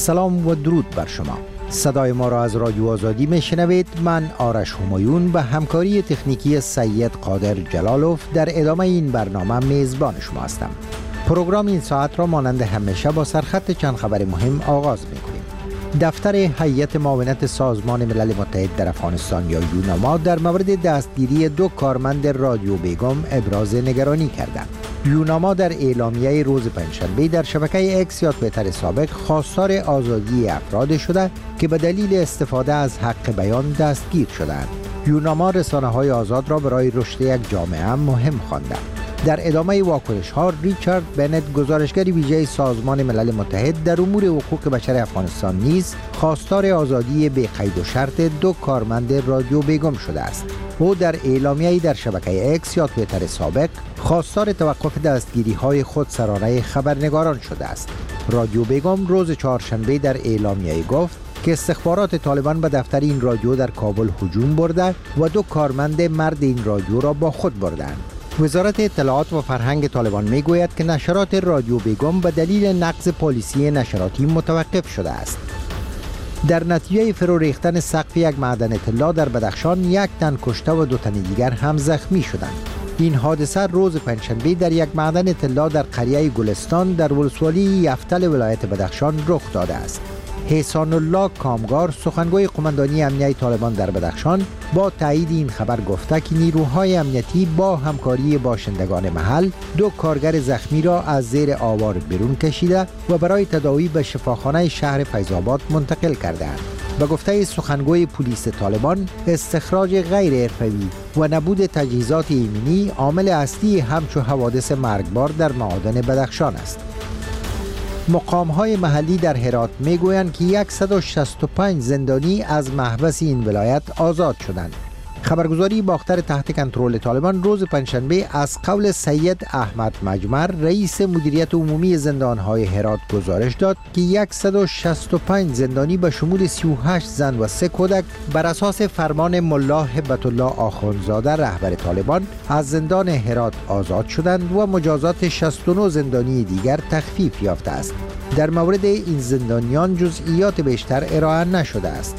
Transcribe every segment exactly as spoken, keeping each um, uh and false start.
سلام و درود بر شما. صدای ما را از رادیو آزادی میشنوید. من آرش همایون به همکاری تکنیکی سید قادر جلالوف در ادامه این برنامه میزبان شما هستم. پروگرام این ساعت را مانند همیشه با سرخط چند خبر مهم آغاز میکنیم. دفتر هیئت معاونت سازمان ملل متحد در افغانستان یا یوناما در مورد دستگیری دو کارمند رادیو بیگم ابراز نگرانی کرده. یوناما در اعلامیه روز پنجشنبه در شبکه اکس یا توییتر سابق خواستار آزادی افراد شده که به دلیل استفاده از حق بیان دستگیر شدند. یوناما رسانه‌های آزاد را برای رشد یک جامعه مهم خوانده. در ادامه واکنش ها ریچارد بنت گزارشگر ویژه سازمان ملل متحد در امور حقوق بشر افغانستان نیز خواستار آزادی به قید و شرط دو کارمند رادیو بیگم شده است. او در اعلامیه‌ای در شبکه اکس یا توییتر سابق خواستار توقف دستگیری های خودسرانه خبرنگاران شده است. رادیو بیگم روز چهارشنبه در اعلامیه گفت که استخبارات طالبان به دفتر این رادیو در کابل هجوم برده و دو کارمند مرد این رادیو را با خود بردند. وزارت اطلاعات و فرهنگ طالبان میگوید که نشرات رادیو بیگم به دلیل نقض پالیسی نشراتی متوقف شده است. در نتیجه فرو ریختن سقف یک معدن طلا در بدخشان یک تن کشته و دو تن دیگر هم زخمی شدند. این حادثه روز پنجشنبه در یک معدن طلا در قریه گلستان در ولسوالی یفتل ولایت بدخشان رخ داده است. حسان الله کامگار سخنگوی قماندانی امنیتی طالبان در بدخشان با تایید این خبر گفته که نیروهای امنیتی با همکاری باشندگان محل دو کارگر زخمی را از زیر آوار بیرون کشیده و برای تداوی به شفاخانه شهر فیض‌آباد منتقل کردند. به گفته سخنگوی پلیس طالبان، استخراج غیر حرفه‌ای و نبود تجهیزات ایمنی عامل اصلی همچو حوادث مرگبار در معادن بدخشان است. مقام‌های محلی در هرات میگویند که صد و شصت و پنج زندانی از محبس این ولایت آزاد شدند. خبرگزاری باختر تحت کنترل طالبان روز پنجشنبه از قول سید احمد مجمر رئیس مدیریت عمومی زندان‌های هرات گزارش داد که صد و شصت و پنج زندانی به شمول سی و هشت زن و سه کودک بر اساس فرمان ملا هبت الله آخوندزاده رهبر طالبان از زندان هرات آزاد شدند و مجازات شصت و نه زندانی دیگر تخفیف یافته است. در مورد این زندانیان جزئیات بیشتر ارائه نشده است.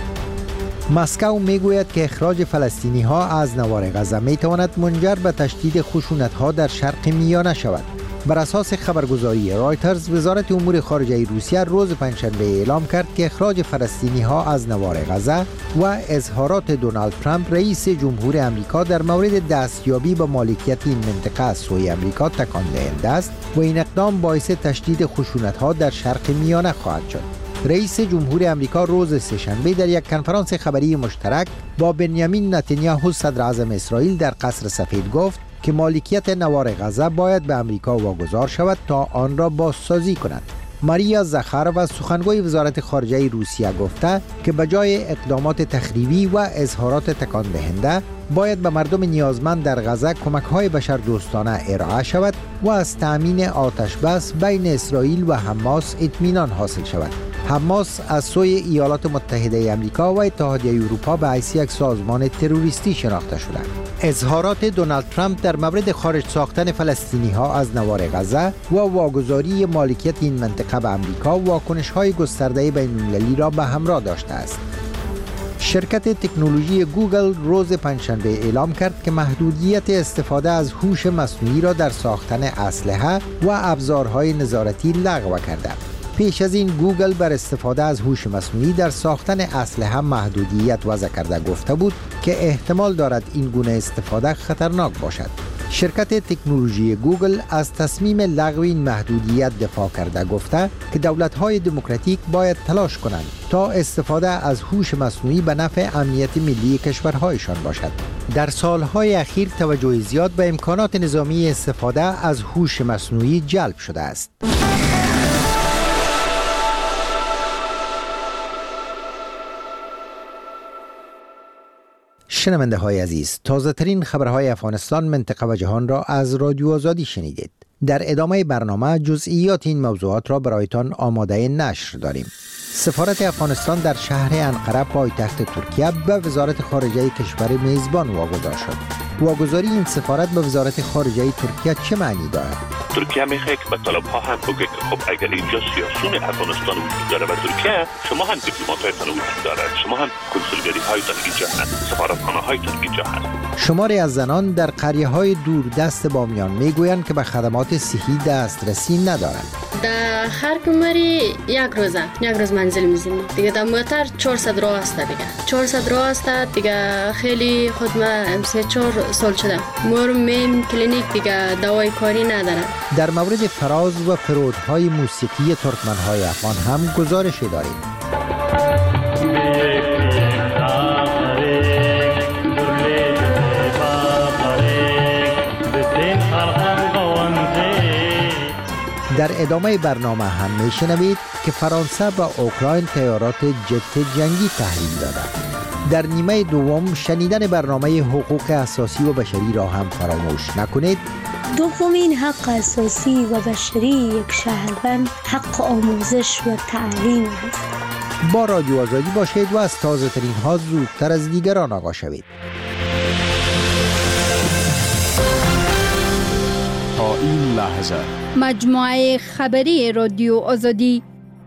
مسکو میگوید که اخراج فلسطینی ها از نوار غزه می تواند منجر به تشدید خشونت ها در شرق میانه شود. بر اساس خبرگزاری رایترز، وزارت امور خارجه روسیه روز پنجشنبه اعلام کرد که اخراج فلسطینی ها از نوار غزه و اظهارات دونالد ترامپ رئیس جمهور امریکا در مورد دستیابی به مالکیت این منطقه از سوی امریکا تکان دهنده است و این اقدام باعث تشدید خشونت ها در شرق میانه خواهد شد. رئیس جمهور امریکا روز سه‌شنبه در یک کنفرانس خبری مشترک با بنیامین نتانیاهو صدر اعظم اسرائیل در قصر سفید گفت که مالکیت نوار غزه باید به امریکا واگذار شود تا آن را بازسازی کند. ماریا زخارova سخنگوی وزارت خارجه روسیه گفته که به جای اقدامات تخریبی و اظهارات تکان دهنده باید به مردم نیازمند در غزه کمک‌های بشردوستانه ارائه شود و از تأمین آتش بس بین اسرائیل و حماس اطمینان حاصل شود. حماس از سوی ایالات متحده آمریکا و اتحادیه اروپا به حیث یک سازمان تروریستی شناخته شده. اظهارات دونالد ترامپ در مورد خارج ساختن فلسطینی ها از نوار غزه و واگذاری مالکیت این منطقه به آمریکا واکنش‌های گسترده بین‌المللی را به همراه داشته است. شرکت تکنولوژی گوگل روز پنجشنبه اعلام کرد که محدودیت استفاده از هوش مصنوعی را در ساختن اسلحه و ابزارهای نظارتی لغو کرده. پیش از این گوگل بر استفاده از هوش مصنوعی در ساختن اسلحه محدودیت وضع کرده گفته بود که احتمال دارد این گونه استفاده خطرناک باشد. شرکت تکنولوژی گوگل از تصمیم لغو این محدودیت دفاع کرده گفته که دولت‌های دموکراتیک باید تلاش کنند تا استفاده از هوش مصنوعی به نفع امنیت ملی کشورهایشان باشد. در سالهای اخیر توجه زیاد به امکانات نظامی استفاده از هوش مصنوعی جلب شده است. شنونده های عزیز، تازه ترین خبرهای افغانستان، منطقه و جهان را از رادیو آزادی شنیدید. در ادامه برنامه جزئیات این موضوعات را برایتان آماده نشر داریم. سفارت افغانستان در شهر انقره پایتخت ترکیه به وزارت خارجه کشور میزبان واگذار شد. واگذاری این سفارت به وزارت خارجه ترکیه چه معنی دارد؟ ترکیه میخواد که به طالب‌ها هم بگه که خب اگر اینجا سیاسون افغانستان وجود داره و ترکیه، شما هم دیپلمات‌هایتان وجود دارد، شما هم کنسولگری‌هایتان اینجا هست، سفارتخانه‌هایتان اینجا هست. شماری از زنان در قریه‌های دوردست بامیان میگویند که به خدمات صحی دسترسی ندارند. در هر کمری یک روزه یک روز منزل میزنیم دیگه. در موتر چهارصد راه است دیگه، چهارصد راه است دیگه. خیلی خود ما سه چهار سال شده مور مین کلینیک دیگه دوای کاری نداره. در مورد فراز و فرودهای موسیقی ترکمن‌های افغان هم گزارشی داریم. در ادامه برنامه هم میشنوید که فرانسه به اوکراین تیارات جت جنگی تحویل داده. در نیمه دوم شنیدن برنامه حقوق اساسی و بشری را هم فراموش نکنید. دومین حق اساسی و بشری یک شهروند حق آموزش و تعلیم است. با رادیو آزادی باشید و از تازه ترین ها زودتر از دیگران آگاه شوید. تا این لحظه مجموعه خبری رادیو آزادی.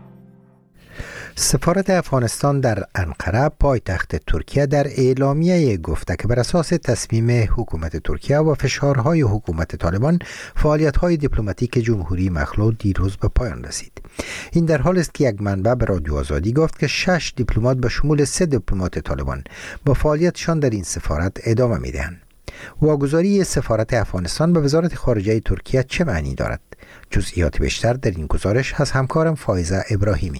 سفارت افغانستان در انقره پایتخت ترکیه در اعلامیه گفته که بر اساس تصمیم حکومت ترکیه و فشارهای حکومت طالبان فعالیت‌های دیپلماتیک جمهوری مخلوع دیروز به پایان رسید. این در حالی است که یک منبع به رادیو آزادی گفت که شش دیپلمات به شمول سه دیپلمات طالبان با فعالیتشان در این سفارت ادامه می‌دهند. واگذاری سفارت افغانستان به وزارت خارجه ترکیه چه معنی دارد؟ جزئیات بیشتر در این گزارش از همکارم فائزه ابراهیمی.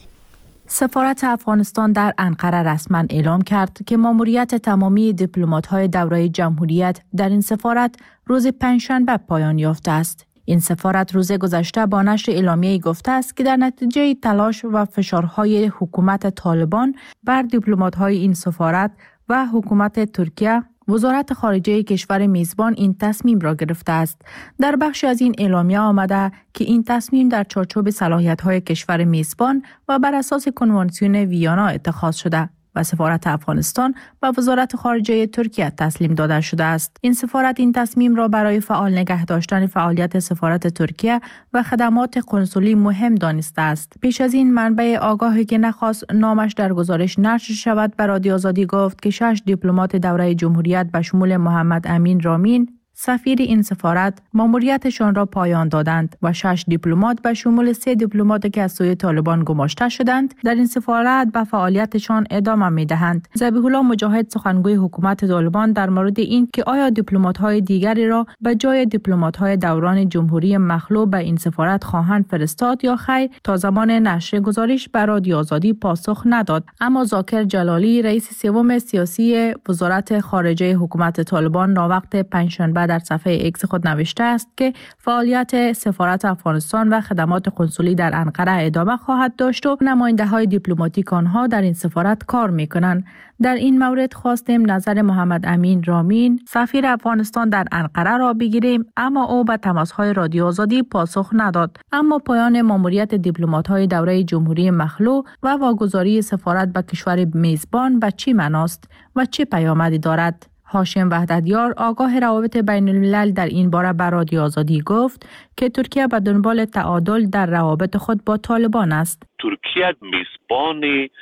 سفارت افغانستان در انقره رسما اعلام کرد که ماموریت تمامی دیپلمات‌های دوره جمهوریت در این سفارت روز پنجشنبه پایان یافته است. این سفارت روز گذشته با نشر اعلامیه گفته است که در نتیجه تلاش و فشارهای حکومت طالبان بر دیپلمات‌های این سفارت و حکومت ترکیه، وزارت خارجه کشور میزبان این تصمیم را گرفته است. در بخشی از این اعلامیه آمده که این تصمیم در چارچوب صلاحیت‌های کشور میزبان و بر اساس کنوانسیون ویانا اتخاذ شده و سفارت افغانستان به وزارت خارجه ترکیه تسلیم داده شده است. این سفارت این تصمیم را برای فعال نگه داشتن فعالیت سفارت ترکیه و خدمات قنسولی مهم دانسته است. پیش از این منبع آگاهی که نخواست نامش در گزارش نشر شود به رادیو آزادی گفت که شش دیپلمات دوره جمهوریت به شمول محمد امین رامین، سفیر این سفارت، ماموریتشان را پایان دادند و شش دیپلمات به شمول سه دیپلمات که از سوی طالبان گماشته شدند در این سفارت به فعالیتشان ادامه می‌دهند. ذبیح الله مجاهد سخنگوی حکومت طالبان در مورد این که آیا دیپلمات‌های دیگری را به جای دیپلمات‌های دوران جمهوری مخلوع به این سفارت خواهند فرستاد یا خیر تا زمان نشر گزارش به رادیو آزادی پاسخ نداد. اما ذاکر جلالی رئیس سوم سیاسی وزارت خارجه حکومت طالبان ناوقت پنجشنبه در صفحه ایکس خود نوشته است که فعالیت سفارت افغانستان و خدمات قنسولی در انقره ادامه خواهد داشت و نماینده‌های دیپلماتیک آنها در این سفارت کار می‌کنند. در این مورد خواستیم نظر محمد امین رامین، سفیر افغانستان در انقره را بگیریم، اما او به تماس‌های رادیو آزادی پاسخ نداد. اما پایان ماموریت دیپلمات‌های دوره جمهوری مخلوع و واگذاری سفارت به کشور میزبان به چی معناست و چه پیامدی دارد؟ هاشم وحدتیار آگاه روابط بین الملل در این باره به رادیو آزادی گفت که ترکیه به دنبال تعادل در روابط خود با طالبان است. ترکیه میزبان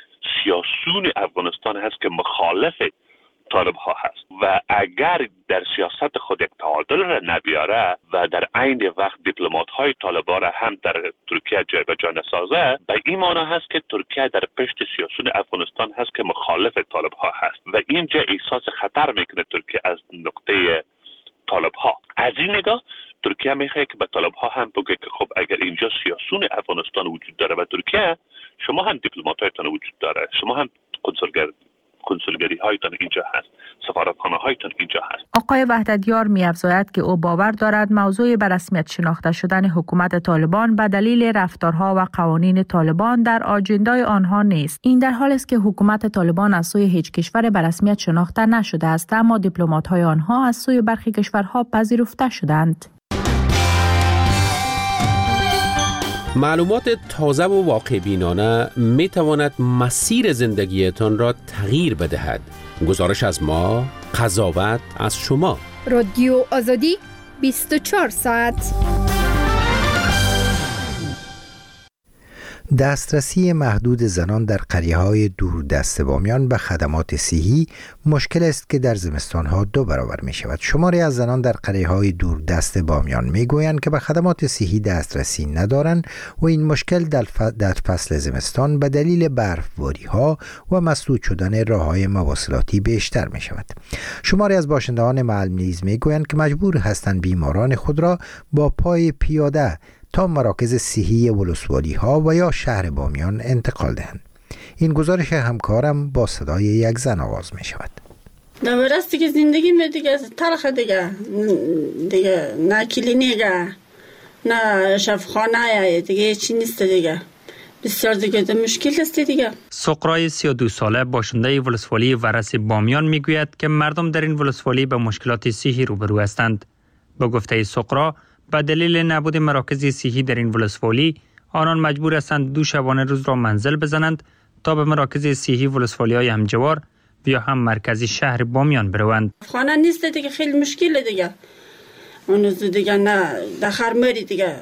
سیاسون افغانستان هست که مخالف طالب ها هست و اگر در سیاست خود یک تعادل را نبیاره و در عین وقت دیپلمات های طالبان را هم در ترکیه جایگزین نسازه، به این معنی هست که ترکیه در پشت سیاسون افغانستان هست که مخالف طالب ها هست و اینجا احساس خطر میکنه ترکیه از نقطه طالب ها. از این نگاه ترکیه میخواد که به طالب ها هم بگه که خب اگر اینجا سیاسون افغانستان وجود داره و ترکیه، شما هم دیپلمات هایتان وجود داره، شما هم کنسولگر کنسولگری هایتان اینجا هست، سفارتخانه هایتان اینجا هست. آقای وحدتیار می افزاید که او باور دارد موضوع به رسمیت شناخته شدن حکومت طالبان به دلیل رفتارها و قوانین طالبان در آجندای آنها نیست. این در حالی است که حکومت طالبان از سوی هیچ کشور به رسمیت شناخته نشده است، اما دیپلمات های آنها از سوی برخی کشورها پذیرفته شدند. معلومات تازه و واقع بینانه می تواند مسیر زندگیتان را تغییر بدهد. گزارش از ما، قضاوت از شما. رادیو آزادی بیست و چهار ساعت. دسترسی محدود زنان در قریه‌های دوردست بامیان به خدمات صحی مشکل است که در زمستان‌ها دو برابر می‌شود. شماری از زنان در قریه‌های دوردست بامیان می‌گویند که به خدمات صحی دسترسی ندارند و این مشکل در فصل زمستان به دلیل برفباری‌ها و مسدود شدن راه‌های مواصلاتی بیشتر می‌شود. شماری از باشندگان محل نیز می‌گویند که مجبور هستند بیماران خود را با پای پیاده تا مراکز صحی ولسوالی ها و یا شهر بامیان انتقال دهند. این گزارش همکارم با صدای یک زن آغاز می شود. دورستی که زندگی می دیگه تلخ دیگه دیگه نه کلینیگه نه شفاخانه دیگه چی نیست دیگه، بسیار دیگه ده مشکل است دیگه. سقرای سی و دو ساله باشنده ولسوالی ورس بامیان می گوید که مردم در این ولسوالی به مشکلات صحی روبرو هستند. به گفته سقرا، به دلیل نبود مراکز صحی در این ولسوالی، آنان مجبور هستند دو شبانه روز را منزل بزنند تا به مراکز صحی ولسوالی های همجوار و یا هم مرکزی شهر بامیان بروند. خانه نیست دیگه، خیلی مشکل دیگه. اون روز دیگه نه دخر مری دیگه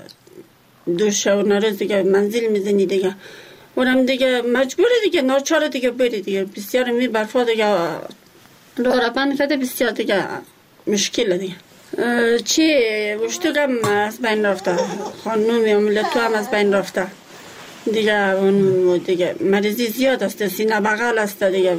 دو شبانه روز دیگه منزل میزنی دیگه، اونم دیگه مجبور دیگه ناچار دیگه بری دیگه. بسیار می برفا دیگه لورا بنفده بسیار دیگه مشکل دیگه. چی وشتوگم از بین رفته، خانومی عملتو هم از بین رفته دیگه. اون دیگه مریضی زیاد است، سینه بغل است دیگه،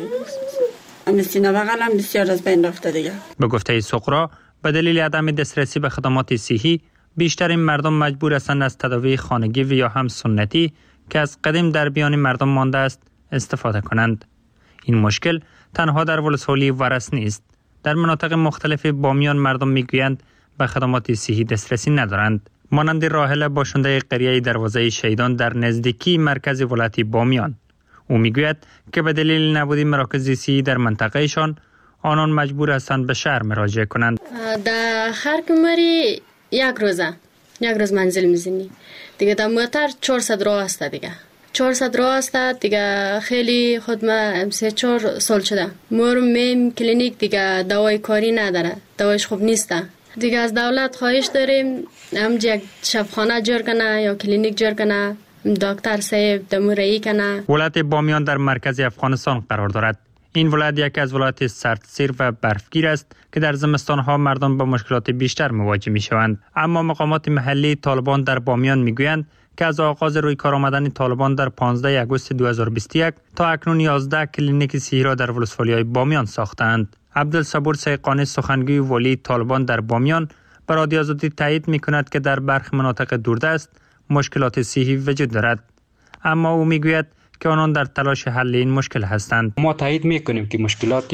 اما سینه بغل هم بسیار از بین رفته دیگه. به گفته سقرا، به دلیل عدم دسترسی به خدمات صحی، بیشتر این مردم مجبور هستند از تداوی خانگی و یا هم سنتی که از قدیم در میان مردم مانده است استفاده کنند. این مشکل تنها در ولسوالی ورس نیست. در مناطق مختلف بامیان مردم میگویند به خدمات صحی دسترسی ندارند. مانند راحله باشنده قریه دروازه شهیدان در نزدیکی مرکز ولایت بامیان، او میگوید که به دلیل نبود مراکز صحی در منطقهشان، آنان مجبور هستند به شهر مراجعه کنند. در هر کمری یک روزه یک روز منزل میزنی دیگه. در موتر چهارصد راه است دیگه، چهارصد راه است دیگه. خیلی خود ما سه چهار سال شده مور میم کلینیک دیگه دوای کاری نداره، دوایش خوب نیسته دیگه. از دولت خواهش داریم هم یک شفاخانه جور کنه یا کلینیک جور کنه، دکتر صاحب دمورایی کنه. ولایت بامیان در مرکز افغانستان قرار دارد. این ولایت یکی از ولایت سردسیر و برفگیر است که در زمستان‌ها مردم با مشکلات بیشتر مواجه می‌شوند. اما مقامات محلی طالبان در بامیان می‌گویند که از آغاز روی کار آمدن طالبان در پانزده آگوست دو هزار و بیست و یک تا اکنون یازده کلینیک صحی را در ولسوالی‌های بامیان ساختند. عبدالصبور سیقانی سخنگوی ولی طالبان در بامیان به رادیو آزادی تایید می‌کند که در برخی مناطق دوردست مشکلات صحی وجود دارد، اما او می‌گوید که آنان در تلاش حل این مشکل هستند. ما تایید می‌کنیم که مشکلات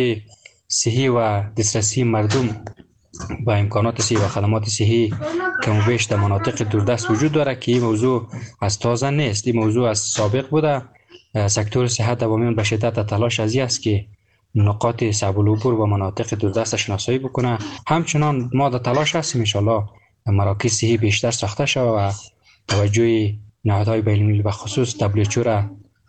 صحی و دسترسی مردم با امکانات صحی و خدمات صحی کم و بیش در مناطق دوردست وجود دارد که این موضوع از تازه نیست. این موضوع از سابق بوده. سکتور صحت در بامیان به شدت تلاش ازی است که نقاط صعب العبور و مناطق دوردست شناسایی بکنه. همچنان ما در تلاش هستیم ان شاء الله مراکز صحی بیشتر ساخته شود و توجه نهادهای بین‌المللی به خصوص دبلیو اچ او را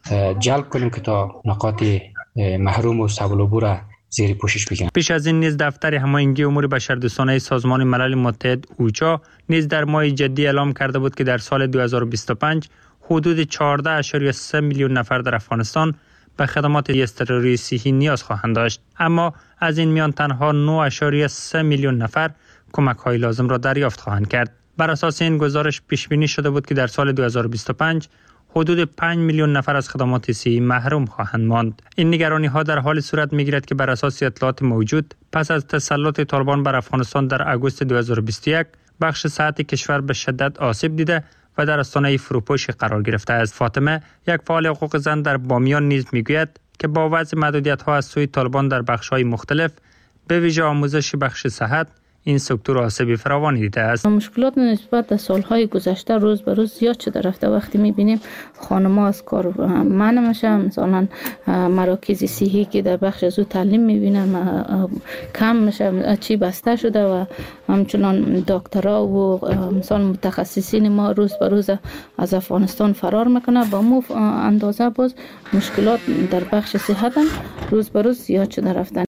جلب کنیم که تا نقاط محروم و صعب العبور زیر پوشش بگیرند. پیش از این نیز دفتر هماهنگی امور بشردوستانه سازمان ملل متحد اوچا نیز در ماه جدی اعلام کرده بود که در سال دو هزار و بیست و پنج حدود چهارده اشاری سه میلیون نفر در افغانستان به خدمات اضطراری صحی نیاز خواهند داشت، اما از این میان تنها نه اشاری سه میلیون نفر کمک‌های لازم را دریافت خواهند کرد. بر اساس این گزارش پیش بینی شده بود که در سال دو هزار و بیست و پنج حدود پنج میلیون نفر از خدمات صحی محروم خواهند ماند. این نگرانی ها در حال صورت میگیرد که بر اساس اطلاعات موجود پس از تسلط طالبان بر افغانستان در آگوست دو هزار و بیست و یک بخش صحت کشور به شدت آسیب دیده و در آستانه فروپاشی قرار گرفته است. فاطمه، یک فعال حقوق زن در بامیان، نیز میگوید که با وضع محدودیت ها از سوی طالبان در بخش های مختلف به ویژه آموزش بخش صحت، این سکتور آسیب فراوانی دیده است. مشکلات نسبت به سالهای گذشته روز به روز زیاد شده رفته. وقتی می‌بینیم خانم‌ها از کار منع میشن، مثلا مراکز صحی که در بخش از تعلیم می‌بینن کم میشه، چی بسته شده و همچنان دکترها و مثلا متخصصین ما روز به روز از افغانستان فرار میکنه. با مو اندازه باز مشکلات در بخش صحت روز به روز زیاد شده رفتن.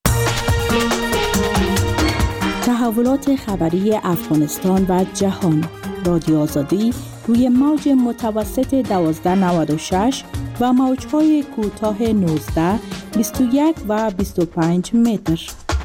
تحولات خبری افغانستان و جهان. رادیو آزادی روی موج متوسط دوازده نود و شش و موج‌های کوتاه نوزده، بیست و یک و بیست و پنج متر.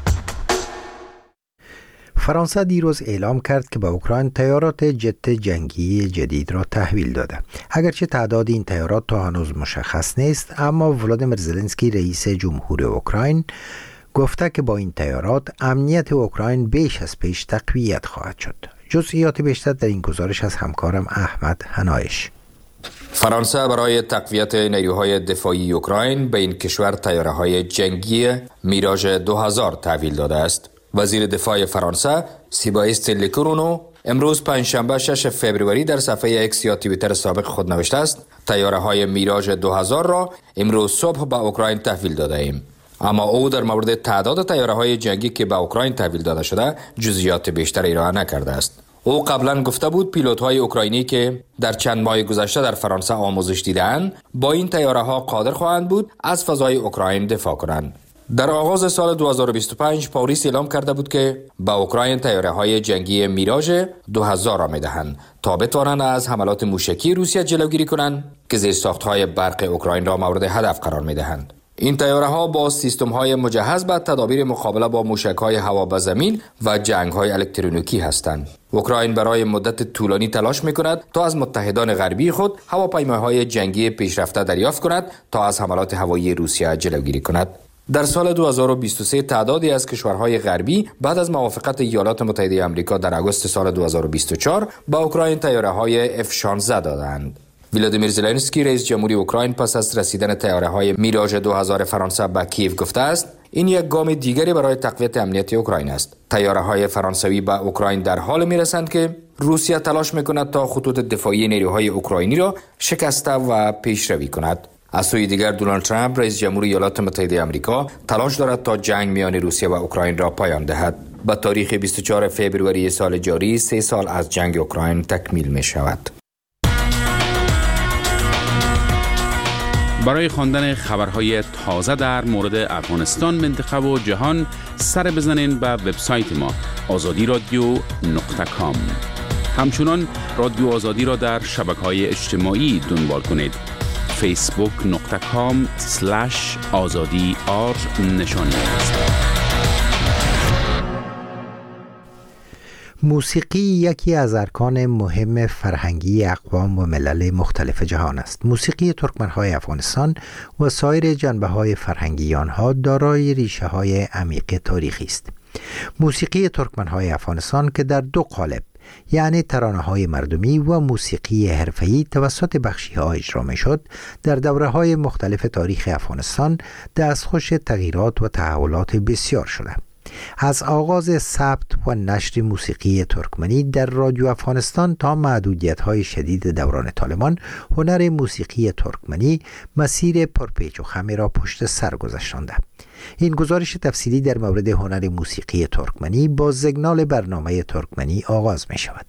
فرانسه دیروز اعلام کرد که به اوکراین تیارات جت جنگی جدید را تحویل داده. اگرچه تعداد این تیارات تا هنوز مشخص نیست، اما ولادیمیر زلنسکی رئیس جمهور اوکراین گفته که با این تیارات امنیت اوکراین بیش از پیش تقویت خواهد شد. جزئیات بیشتر در این گزارش از همکارم احمد هنایش. فرانسه برای تقویت نیروهای دفاعی اوکراین به این کشور تیاره‌های جنگی میراژ دو هزار تحویل داده است. وزیر دفاع فرانسه سیبایست لکرونو امروز پنجشنبه شش فوریه در صفحه اکس یا توییتر سابق خود نوشته است تیاره‌های میراژ دو هزار را امروز صبح به اوکراین تحویل داده ایم. اما او در مورد تعداد تیاره‌های جنگی که به اوکراین تحویل داده شده جزئیات بیشتری ارائه نکرده است. او قبلا گفته بود پیلوت‌های اوکراینی که در چند ماه گذشته در فرانسه آموزش دیدند با این تیاره‌ها قادر خواهند بود از فضای اوکراین دفاع کنند. در آغاز سال دو هزار و بیست و پنج پاریس اعلام کرده بود که به اوکراین تیاره‌های جنگی میراژ دو هزار را می‌دهند تا بتوانند از حملات موشکی روسیه جلوگیری کنند که زیرساخت‌های برق اوکراین را مورد هدف قرار می‌دهند. این تیاره‌ها با سیستم‌های مجهز به تدابیر مقابله با موشک‌های هوا به زمین و جنگ‌های الکترونیکی هستند. اوکراین برای مدت طولانی تلاش می‌کند تا از متحدان غربی خود هواپیماهای جنگی پیشرفته دریافت کند تا از حملات هوایی روسیه جلوگیری کند. در سال دو هزار و بیست و سه تعدادی از کشورهای غربی بعد از موافقت ایالات متحده آمریکا در آگوست سال دو هزار و بیست و چهار به اوکراین تیاره‌های اف شانزده دادند. ولادیمیر زلنسکی رئیس جمهوری اوکراین پس از رسیدن تیاره‌های میراژ دو هزار فرانسه به کیف گفته است این یک گام دیگری برای تقویت امنیت اوکراین است. تیاره‌های فرانسوی به اوکراین در حال میرسند که روسیه تلاش میکند تا خطوط دفاعی نیروهای اوکراینی را شکسته و پیشروی کند. از سوی دیگر دونالد ترامپ رئیس جمهوری ایالات متحده آمریکا تلاش دارد تا جنگ میان روسیه و اوکراین را پایان دهد. با تاریخ بیست و چهارم فوریه سال جاری سه سال از جنگ اوکراین تکمیل می شود. برای خواندن خبرهای تازه در مورد افغانستان، منطقه و جهان سر بزنین به وبسایت ما آزادی رادیو نقطه کام. همچنان رادیو آزادی را در شبکه‌های اجتماعی دنبال کنید. فیسبوک نقطه کام سلش آزادی آر نشانی است. موسیقی یکی از ارکان مهم فرهنگی اقوام و ملل مختلف جهان است. موسیقی ترکمن‌های افغانستان و سایر جنبه‌های فرهنگی آنها دارای ریشه‌های عمیق تاریخی است. موسیقی ترکمن‌های افغانستان که در دو قالب یعنی ترانه‌های مردمی و موسیقی حرفه‌ای توسط بخشی‌ها اجرا می‌شد، در دوره‌های مختلف تاریخ افغانستان دستخوش تغییرات و تحولات بسیار شده. از آغاز ثبت و نشر موسیقی ترکمنی در رادیو افغانستان تا محدودیت‌های شدید دوران طالبان، هنر موسیقی ترکمنی مسیر پرپیچ و خمی را پشت سر گذاشتند. این گزارش تفصیلی در مورد هنر موسیقی ترکمنی با زگنال برنامه ترکمنی آغاز می شود.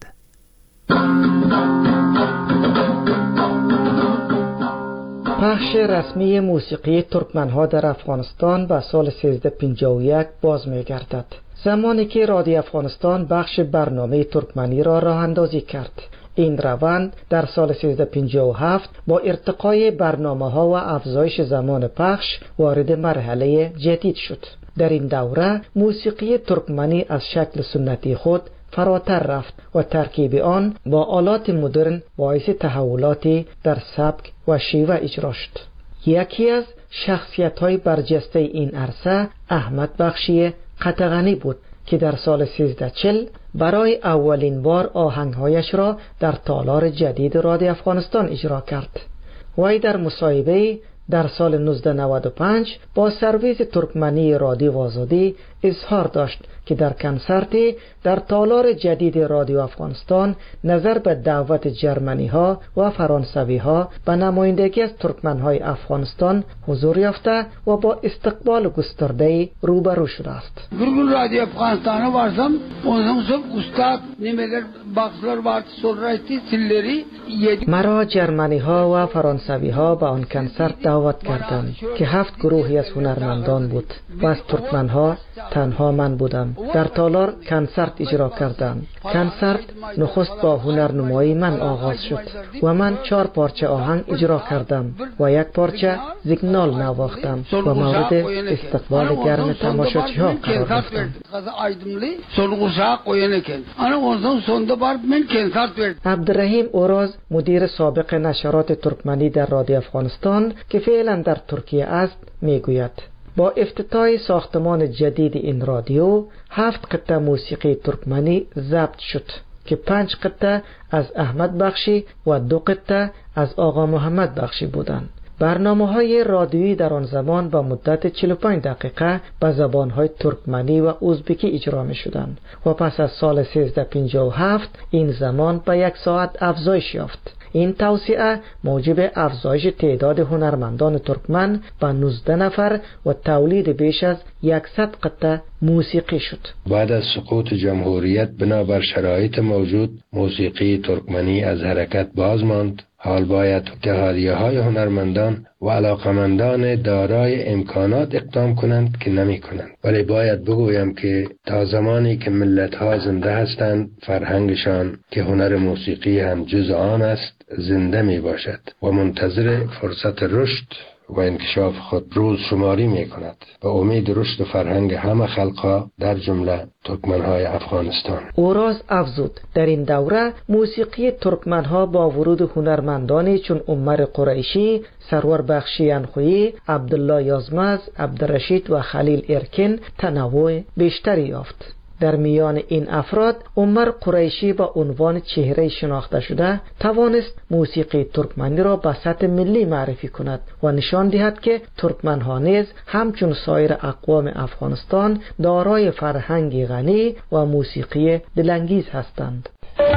پخش رسمی موسیقی ترکمنها در افغانستان به سال سیزده پنجاه و یک باز می گردد، زمانی که رادیو افغانستان بخش برنامه ترکمنی را راه اندازی کرد. این روند در سال سیزده پنجاه و هفت با ارتقای برنامه ها و افزایش زمان پخش وارد مرحله جدید شد. در این دوره موسیقی ترکمنی از شکل سنتی خود فراتر رفت و ترکیب آن با آلات مدرن باعث تحولاتی در سبک و شیوه اجرا شد. یکی از شخصیت‌های برجسته این عرصه احمد بخشی قطغنی بود که در سال سیزده چل برای اولین بار آهنگهایش را در تالار جدید رادیو افغانستان اجرا کرد. وی در مصاحبه در سال نوزده نود و پنج با سرویس ترکمنی رادیو آزادی اظهار داشت که در کنسرتی در تالار جدید رادیو افغانستان نظر به دعوت جرمنی ها و فرانسوی ها به نمایندگی از ترکمن های افغانستان حضور یافته و با استقبال گسترده روبرو شده است. گروه رادیو افغانستان وارسم اونم سب استاد نیمگر باکسلر وارد سولرایتی سیلری. مرا جرمنی ها و فرانسوی ها به آن کنسرت دعوت کردند که هفت گروهی از هنرمندان بود و از ترکمن ها تنها من بودم. در تالار کنسرت اجرا کردند. کنسرت نخست با هنرنمایی من آغاز شد و من چهار پارچه آهنگ اجرا کردم و یک پارچه زیگنال نواختم و مورد استقبال گرم تماشاچی ها قرار گرفتم. عبدالرحیم اوراز مدیر سابق نشرات ترکمنی در رادیو افغانستان که فعلا در ترکیه است میگوید با افتتاح ساختمان جدید این رادیو هفت قطعه موسیقی ترکمنی ضبط شد که پنج قطعه از احمد بخشی و دو قطعه از آقا محمد بخشی بودند. برنامه‌های رادیویی در آن زمان با مدت چهل و پنج دقیقه به زبان‌های ترکمنی و ازبکی اجرا می‌شدند و پس از سال سیزده پنجاه و هفت این زمان به یک ساعت افزایش یافت. این توسعه موجب افزایش تعداد هنرمندان ترکمن به نوزده نفر و تولید بیش از صد قطعه موسیقی شد. بعد از سقوط جمهوریت بنابر شرایط موجود موسیقی ترکمنی از حرکت باز ماند. حال باید اتحادیه های هنرمندان و علاقمندان دارای امکانات اقدام کنند که نمی کنند. ولی باید بگویم که تا زمانی که ملت ها زنده هستند فرهنگشان که هنر موسیقی هم جز آن است زنده می باشد و منتظر فرصت رشد و انکشاف خود روز شماری می کند و امید رشد فرهنگ همه خلقها در جمله ترکمنهای افغانستان. اوراز افزود در این دوره موسیقی ترکمنها با ورود هنرمندانی چون عمر قریشی، سرور بخشی انخویی، عبدالله یازمز، عبدالرشید و خلیل ارکن تنوع بیشتری یافت. در میان این افراد عمر قریشی با عنوان چهره شناخته شده توانست موسیقی ترکمنی را به سطح ملی معرفی کند و نشان دهد که ترکمنها نیز همچون سایر اقوام افغانستان دارای فرهنگی غنی و موسیقی دلانگیز هستند.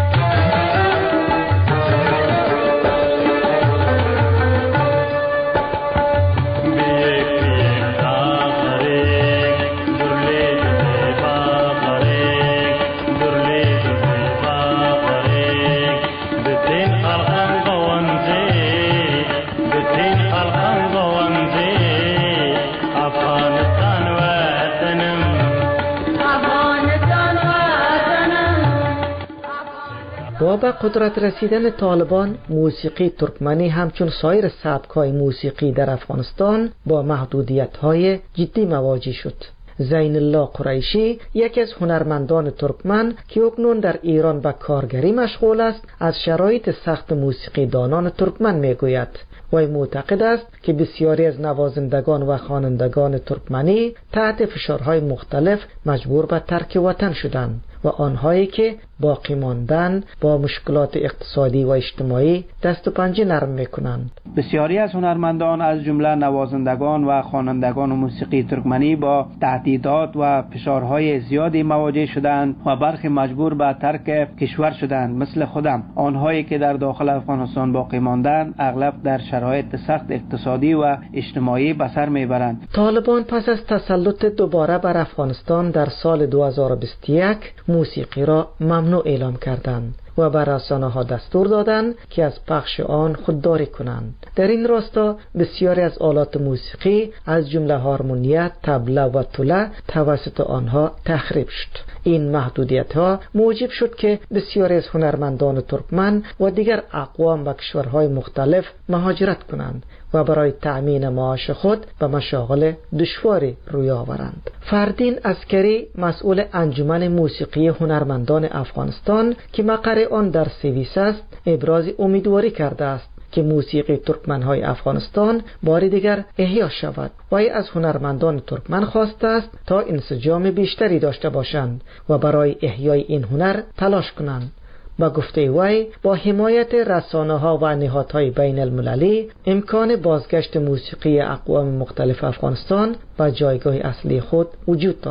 با به قدرت رسیدن طالبان موسیقی ترکمنی همچون سایر سبک‌های موسیقی در افغانستان با محدودیت‌های جدی مواجه شد. زین الله قریشی یکی از هنرمندان ترکمن که اکنون در ایران به کارگری مشغول است از شرایط سخت موسیقی دانان ترکمن میگوید. وی معتقد است که بسیاری از نوازندگان و خوانندگان ترکمنی تحت فشارهای مختلف مجبور به ترک وطن شدند و آنهایی که باقی ماندن با مشکلات اقتصادی و اجتماعی دست و پنجه نرم میکنند. بسیاری از هنرمندان از جمله نوازندگان و خوانندگان موسیقی ترکمنی با تهدیدات و فشارهای زیادی مواجه شدند و برخی مجبور به ترک کشور شدند. مثل خودم آنهایی که در داخل افغانستان باقی ماندند اغلب در شرایط سخت اقتصادی و اجتماعی به سر میبرند. طالبان پس از تسلط دوباره بر افغانستان در سال دو هزار و بیست و یک موسیقی را ممنوع اعلام کردند و بر رسانه‌ها دستور دادند که از پخش آن خودداری کنند. در این راستا بسیاری از آلات موسیقی از جمله هارمونیه، طبله و توله توسط آنها تخریب شد. این محدودیت‌ها موجب شد که بسیاری از هنرمندان ترکمن و دیگر اقوام و کشورهای مختلف مهاجرت کنند و برای تأمین معاش خود به مشاغل دشواری روی آورند. فردین عسکری مسئول انجمن موسیقی هنرمندان افغانستان که مقر آن در سوئیس است ابراز امیدواری کرده است که موسیقی ترکمنهای افغانستان بار دیگر احیا شود. وی از هنرمندان ترکمن خواسته است تا انسجام بیشتری داشته باشند و برای احیای این هنر تلاش کنند. با گفته وی با حمایت رسانه‌ها و نهادهای بین المللی امکان بازگشت موسیقی اقوام مختلف افغانستان به جایگاه اصلی خود وجود دارد.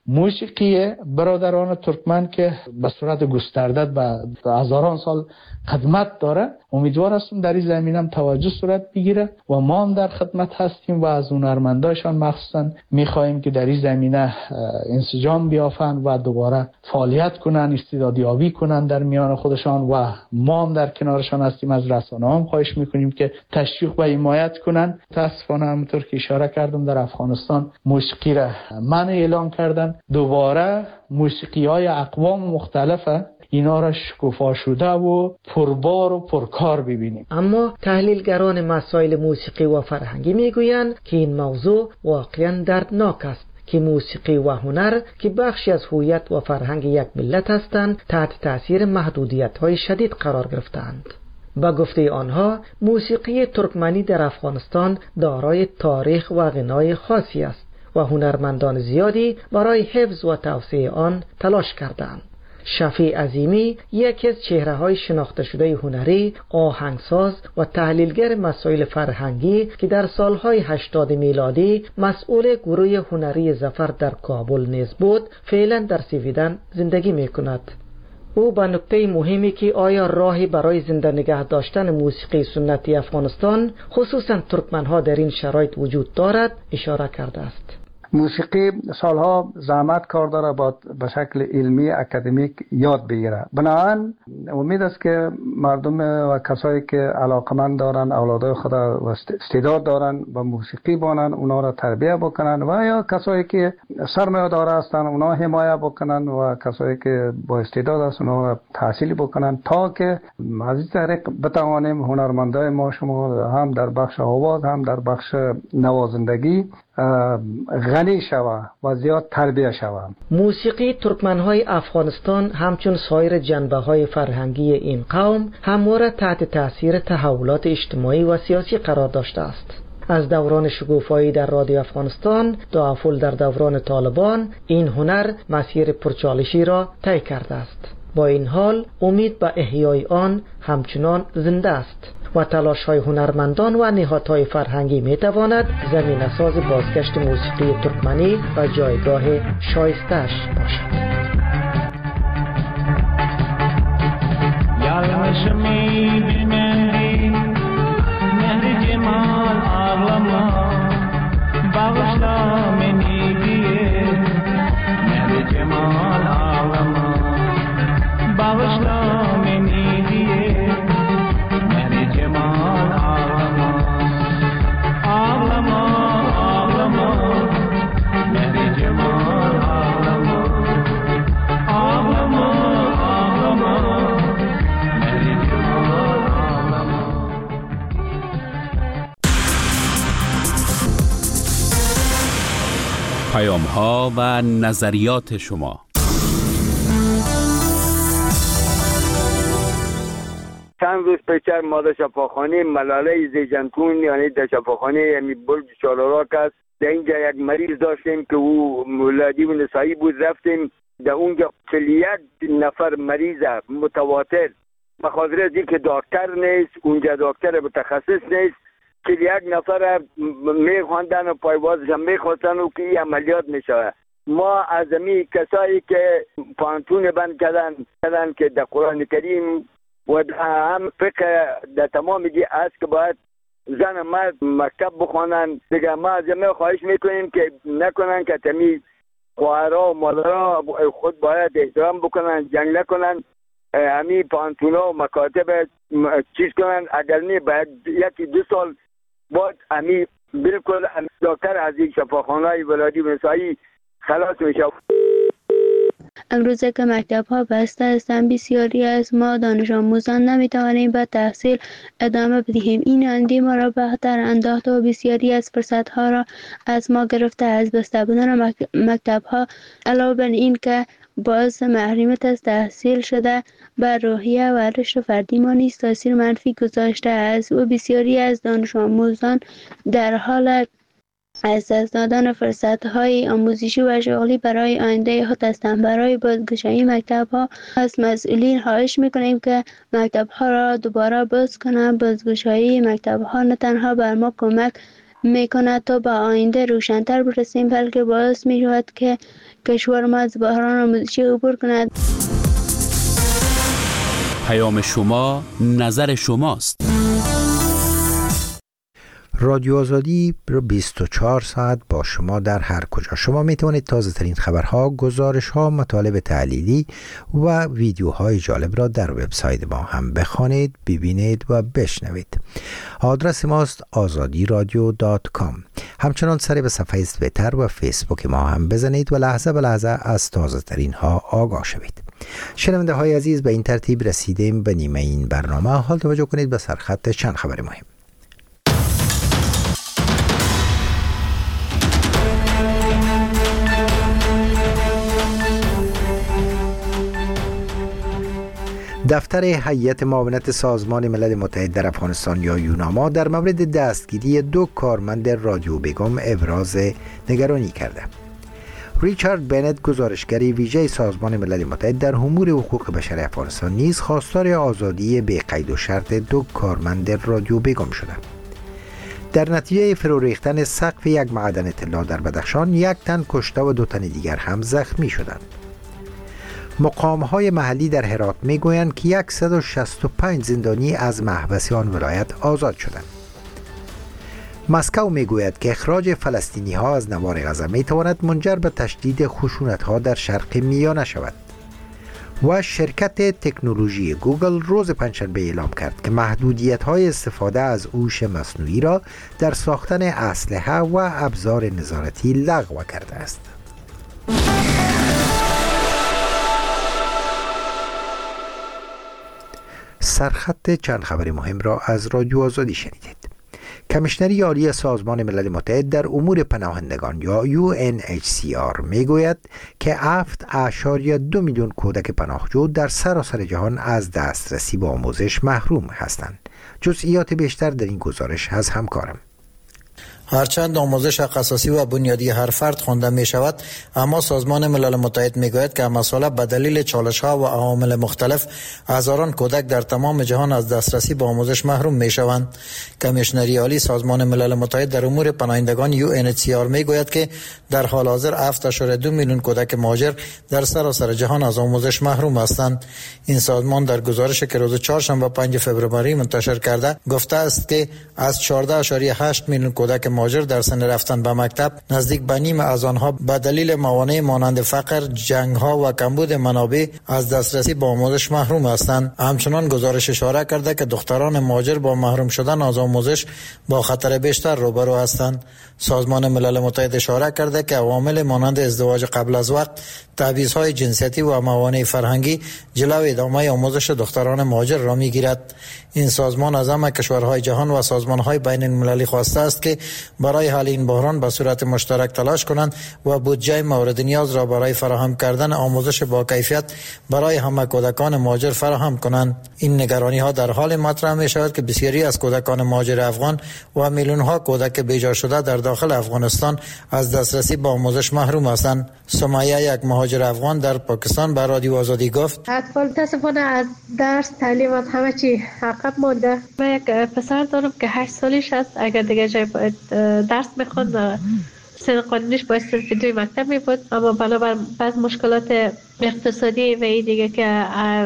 موسیقی برادران ترکمن که به صورت گسترده به هزاران سال خدمت داره، امیدوار هستم در این زمینه هم توجه صورت بگیره و ما هم در خدمت هستیم و از هنرمندایشان مخصوصا میخواهیم که در این زمینه انسجام بیافن و دوباره فعالیت کنن، استعدادیابی کنن در میان خودشان و ما هم در کنارشان هستیم. از رسانه هم خواهش میکنیم که تشویق و حمایت کنن. متاسفانه همونطور که اشاره کردم در افغانستان موسیقی را منع اعلام کردن، دوباره موسیقی های اقوام مختلفه اینا را شکوفا شده و پربار و پرکار ببینیم. اما تحلیلگران مسائل موسیقی و فرهنگی میگویند که این موضوع واقعا دردناک است که موسیقی و هنر که بخشی از هویت و فرهنگ یک ملت هستند تحت تاثیر محدودیت‌های شدید قرار گرفتند. با گفته آنها موسیقی ترکمنی در افغانستان دارای تاریخ و غنای خاصی است و هنرمندان زیادی برای حفظ و توسعه آن تلاش کردند. شفیع عظیمی یکی از چهره‌های شناخته شده هنری، آهنگساز و تحلیلگر مسائل فرهنگی که در سالهای هشتاد میلادی مسئول گروه هنری ظفر در کابل نیز بود، فعلا در سویدن زندگی می‌کند. او به نکته مهمی که آیا راهی برای زنده نگه داشتن موسیقی سنتی افغانستان خصوصا ترکمنها در این شرایط وجود دارد اشاره کرده است. موسیقی سالها زحمت کار داره با به شکل علمی اکادمیک یاد بگیره. بنابراین امید است که مردم و کسایی که علاقمند دارن، اولادای خود و استعداد دارن و موسیقی بانن، اونا را تربیت بکنن و یا کسایی که سرمایه دار هستن اونا حمایت بکنن و کسایی که با استعداد هستن اونا را تحصیل بکنن تا که از این طریق بتوانیم هنرمندای ما شما هم در بخش آواز هم در بخش نوازندگی غنی شوه و زیاد تربیت شوه. موسیقی ترکمنهای افغانستان همچون سایر جنبه‌های فرهنگی این قوم همواره تحت تاثیر تحولات اجتماعی و سیاسی قرار داشته است. از دوران شکوفایی در رادیو افغانستان تا افول در دوران طالبان این هنر مسیر پرچالشی را طی کرده است. با این حال امید به احیای آن همچنان زنده است و تلاش های هنرمندان و نهادهای فرهنگی می تواند زمین اساس بازگشت موسیقی ترکمنی و جایگاه شایستش باشد. پیام ها و نظریات شما. چند روز پیشتر ما در شفاخانه ملاله زیجنتون یعنی در شفاخانه یعنی بلد شالاراک است، در اینجا یک مریض داشتیم که او مولادی و نسایی بود. رفتیم در اونجا چهل و یک نفر مریض متواتر بخاطر از اینکه دکتر نیست اونجا، دکتر متخصص نیست، چهل و یک نفر میخواندن و پایوازش هم میخواستن و که این عملیات میشه. ما از امی کسایی که پانتون بند کردن کردن که در قرآن کریم و هم فقه در تمام دی است که باید زن مرد مکتب بخوانن. دیگه ما از امی خواهش میکنیم که نکنن که تمی خواهرها و مادرها خود باید احترام بکنن، جنگ نکنن، همی پانتونا و مکاتب چیز کنن. اگر نه باید یکی دو سال بعد همی بالکل دکتر از این شفاخانه‌های ولادی و نسایی خلاص میشه. امروزه که مکتب ها بسته هستند بسیاری از ما دانش آموزان نمیتوانیم به تحصیل ادامه بدهیم. این اندی ما را به خطر انداخته و بسیاری از فرصت ها را از ما گرفته. از بسته بودن مکتب ها علاوه بر این که باعث محرومیت از تحصیل شده بر روحیه و رشد فردی ما نیز تاثیر منفی گذاشته است و بسیاری از دانش آموزان در حال از دست دادن فرصت‌های آموزشی و شغلی برای آینده خود هستند. برای بازگشایی مکتب‌ها از مسئولین خواهش می‌کنیم که مکتب‌ها را دوباره باز کنند. بازگشایی مکتب‌ها نه تنها بر ما کمک میکند تا به آینده روشن‌تر برسیم، بلکه باعث می شود که کشور ما از بحران آموزشی عبور کند. پیام شما، نظر شماست. رادیو آزادی بیست و چهار ساعت با شما در هر کجا. شما می توانید تازه ترین خبرها، گزارش ها، مطالب تحلیلی و ویدیوهای جالب را در وبسایت ما هم بخوانید، ببینید و بشنوید. آدرس ماست آزادی رادیو دات کام. همچنان سر به صفحه توییتر و فیسبوک ما هم بزنید و لحظه به لحظه از تازه ترین ها آگاه شوید. شنونده های عزیز، به این ترتیب رسیدیم به نیمه این برنامه. حال توجه کنید به سرخط چند خبر مهم. دفتر هیئت معاونت سازمان ملل متحد در افغانستان یا یوناما در مورد دستگیری دو کارمند رادیو بیگم ابراز نگرانی کرده. ریچارد بنت، گزارشگری ویژه سازمان ملل متحد در امور حقوق بشر افغانستان، نیز خواستار آزادی بی قید و شرط دو کارمند رادیو بیگم شده. در نتیجه فرو ریختن سقف یک معدن طلا در بدخشان، یک تن کشته و دو تن دیگر هم زخمی شدند. مقام‌های محلی در هرات می‌گویند که صد و شصت و پنج زندانی از محبس آن ولایت آزاد شدند. مسکو می‌گوید که اخراج فلسطینی‌ها از نوار غزه می‌تواند منجر به تشدید خشونت‌ها در شرق میانه شود. و شرکت تکنولوژی گوگل روز پنجشنبه اعلام کرد که محدودیت‌های استفاده از هوش مصنوعی را در ساختن اسلحه و ابزار نظارتی لغو کرده است. سرخط چند خبر مهم را از رادیو آزادی شنیدید. کمیشنری عالی سازمان ملل متحد در امور پناهندگان یا یو ان اچ سی آر میگوید که هفت اعشاریه دو میلیون کودک پناهجو در سراسر جهان از دسترسی به آموزش محروم هستند. جزئیات بیشتر در این گزارش از همکارم. هرچند آموزش حق اساسی و بنیادی هر فرد خوانده می شود، اما سازمان ملل متحد می گوید که مسئله به دلیل چالش ها و عوامل مختلف هزاران کودک در تمام جهان از دسترسی به آموزش محروم می شوند. کمیشنری عالی سازمان ملل متحد در امور پناهندگان یو ان اچ سی آر می گوید که در حال حاضر هفت اعشاریه دو میلیون کودک مهاجر در سراسر جهان از آموزش محروم هستند. این سازمان در گزارشی که روز چهارشنبه پنجم فوریه منتشر کرده گفته است که از چهارده اعشاریه هشت میلیون کودک مهاجر در سن رفتن به مکتب، نزدیک به نیم از آنها به دلیل موانع مانند فقر، جنگ ها و کمبود منابع از دسترسی به آموزش محروم هستند. همچنان گزارش اشاره کرده که دختران مهاجر با محروم شدن از آموزش با خطر بیشتر روبرو هستند. سازمان ملل متحد اشاره کرده که عوامل مانند ازدواج قبل از وقت، تبعیض‌های جنسیتی و موانع فرهنگی جلو ادامه آموزش دختران مهاجر را می‌گیرد. این سازمان از همه کشورهای جهان و سازمان‌های بین المللی خواسته است که برای حل این بحران به صورت مشترک تلاش کنند و بودجه مورد نیاز را برای فراهم کردن آموزش با کیفیت برای همه کودکان مهاجر فراهم کنند. این نگرانی ها در حال مطرح می شود که بسیاری از کودکان مهاجر افغان و میلیون ها کودک بیجا شده در داخل افغانستان از دسترسی به آموزش محروم هستند. سمیه، یک مهاجر افغان در پاکستان، به رادیو آزادی گفت: اطفال متاسفانه از درس، تعلیم و همه چی عقب مونده. من یک پسر دارم که هشت سالش است. اگر دیگه جای درس میخوند سن قانونیش باید دوی مکتب می بود، اما بنابر بعض مشکلات اقتصادی و این دیگه که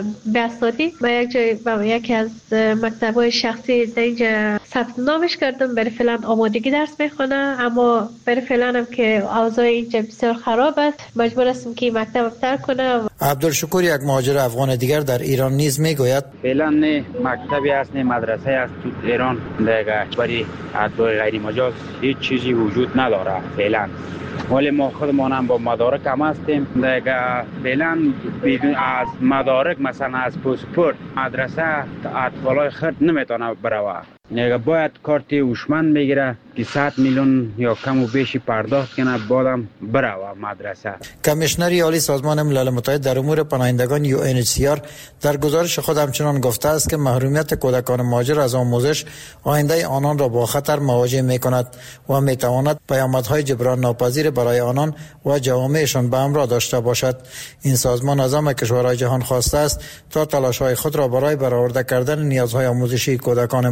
بساطی ما یک جای با یکی از مکتب‌های شخصی در اینجا ثبت نامش کردم. برای فعلا آمادگی درس میخونه، اما برای فعلا هم که اوضاع اینجا بسیار خراب است، مجبور هستم که مکتب ترک کنم. عبدالشکور، یک مهاجر افغان دیگر در ایران نیز میگوید: فعلا نه مکتبی است نه مدرسه است تو ایران، دیگه برای اطلاع غیر مجاز هیچ چیزی وجود نداره فعلا. ولی ما خودمان هم با مدارک هم هستیم دیگه. فعلا بدون از مدارک، مثلا از پاسپورت، مدرسه اطفالای خرد نمیتونه بروه. دیگه باید کارت هوشمند بگیره که صد میلیون یا کم و بیشی پرداخت کنه بعدم بروه مدرسه. کمیشنری عالی سازمان ملل متحد در امور پناهندگان یو ان اچ سی آر در گزارش خود همچنان گفته است که محرومیت کودکان مهاجر از آموزش آینده آنان را با خطر مواجه می کند و می تواند پیامدهای جبران ناپذیر برای آنان و جوامعشان به همراه داشته باشد. این سازمان از همه کشورهای جهان خواسته است تا تلاش‌های خود را برای برآورده کردن نیازهای آموزشی کودکان مهاجر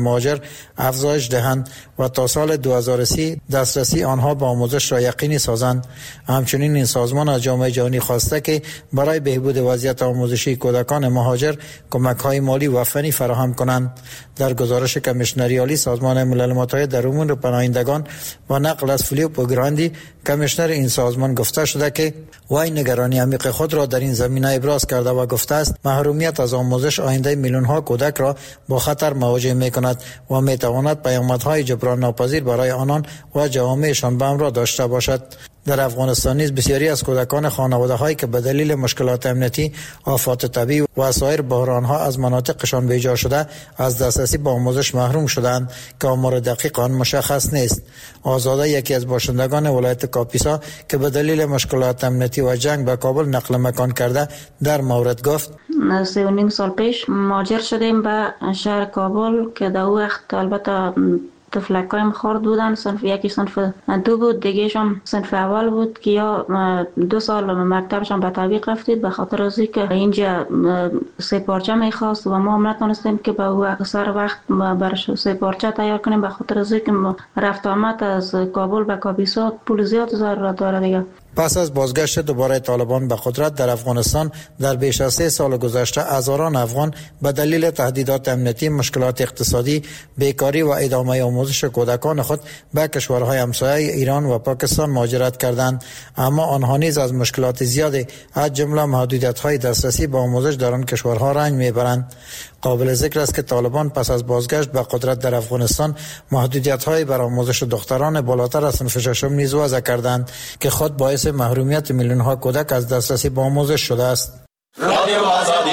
افزایش دهند و تا سال دو هزار و سی دسترسی آنها به آموزش را یقینی سازند. همچنین این سازمان از جامعه جهانی خواسته که برای بهبود وضعیت آموزشی کودکان مهاجر کمک‌های مالی و فنی فراهم کنند. در گزارش کمیشنری عالی سازمان ملل متحد در امور پناهندگان و نقل از فیلیپو گراندی، کمیشنر این سازمان گفته شده که وی نگرانی عمیق خود را در این زمینه ابراز کرده و گفته است محرومیت از آموزش آینده میلیون ها کودک را با خطر مواجه می کند و می تواند پیامدهای جبران ناپذیر برای آنان و جوامعشان به همراه داشته باشد. در افغانستان نیز بسیاری از کودکان خانواده‌هایی که به دلیل مشکلات امنیتی، آفات طبیعی و سایر بحران‌ها از مناطقشان بیجا شده از دسترسی به آموزش محروم شدند که آمار دقیق آن مشخص نیست. آزاده یکی از باشندگان ولایت کاپیسا که به دلیل مشکلات امنیتی و جنگ به کابل نقل مکان کرده در مورد گفت: سه و نیم سال پیش مهاجر شدیم به شهر کابل که در وقت البته طفلکایم خورد بودن. صنف یکی صنف دو بود، دیگهشان صنف اول بود که یا دو سال مکتبشان به تعویق رفتید به خاطر از که اینجا سه پارچه میخواست و ما هم نتونستیم که به سر وقت برش سه پارچه تیار کنیم به خاطر از که رفت آمد از کابل به کاپیسا پول زیاد ضرورت داره دیگه. پس از بازگشت دوباره طالبان به قدرت در افغانستان در بیش از سه سال گذشته هزاران افغان به دلیل تهدیدات امنیتی، مشکلات اقتصادی، بیکاری و ادامه آموزش کودکان خود به کشورهای همسایه ایران و پاکستان مهاجرت کردند، اما آنها نیز از مشکلات زیادی از جمله محدودیت‌های دسترسی به آموزش در آن کشورها رنج میبرند. قابل ذکر است که طالبان پس از بازگشت به قدرت در افغانستان محدودیت‌های بر آموزش دختران بالاتر از صنف ششم نیز وضع کردند که خود باعث محرومیت میلیون‌ها کودک از دسترسی به آموزش شده است. رادیو آزادی.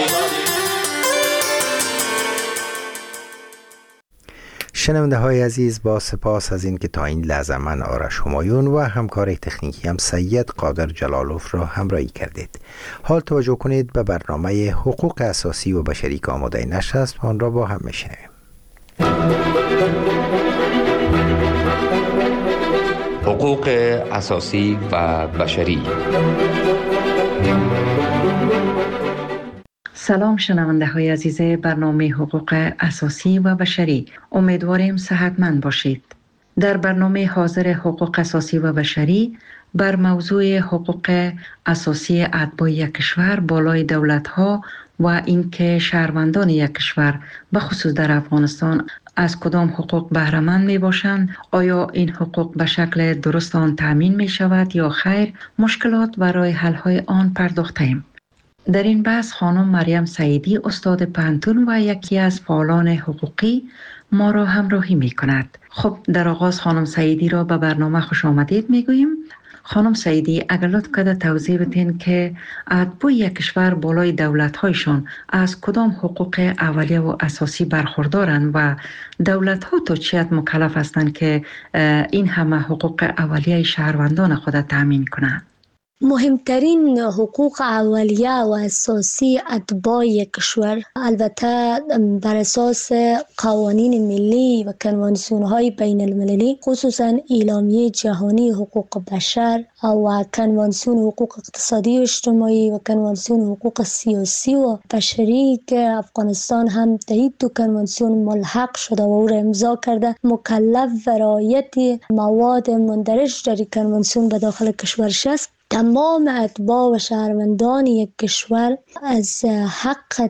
شنونده های عزیز، با سپاس از این که تا این لحظه من آرش همایون و همکار تکنیکی هم سید قادر جلالوف را همراهی کردید. حال توجه کنید به برنامه حقوق اساسی و بشری که آماده نشر است و آن را با هم میشنویم. حقوق اساسی و بشری. سلام شنونده های عزیز برنامه حقوق اساسی و بشری، امیدواریم صحتمند باشید. در برنامه حاضر حقوق اساسی و بشری بر موضوع حقوق اساسی اتباع یک کشور بالای دولت ها و اینکه شهروندان یک کشور به خصوص در افغانستان از کدام حقوق بهره مند می باشند، آیا این حقوق به شکل درست آن تامین می شود یا خیر، مشکلات و راه حل های آن پرداخته ایم. در این بحث خانم مریم سعیدی استاد پانتون و یکی از فعالان حقوقی ما را همراهی می کند. خب در آغاز خانم سعیدی را به برنامه خوش آمدید می گوییم. خانم سعیدی اگر لطف کرده توضیح بدین که اتباع یک کشور بالای دولت‌هایشان از کدام حقوق اولیه و اساسی برخوردارند و دولت‌ها تا چه حد مکلف هستند که این همه حقوق اولیه شهروندان خود تامین کنند؟ مهمترین حقوق اولیه و اساسی اتباع یک کشور البته بر اساس قوانین ملی و کنوانسیون‌های بین المللی، خصوصا اعلامیه جهانی حقوق بشر و کنوانسیون حقوق اقتصادی و اجتماعی و کنوانسیون حقوق سیاسی و بشری که افغانستان هم در این دو کنوانسیون ملحق شده و او را امضا کرده، مکلف و رعایت مواد مندرج در کنوانسیون به داخل کشورش است. تمام اتباع و شهروندان یک کشور از حق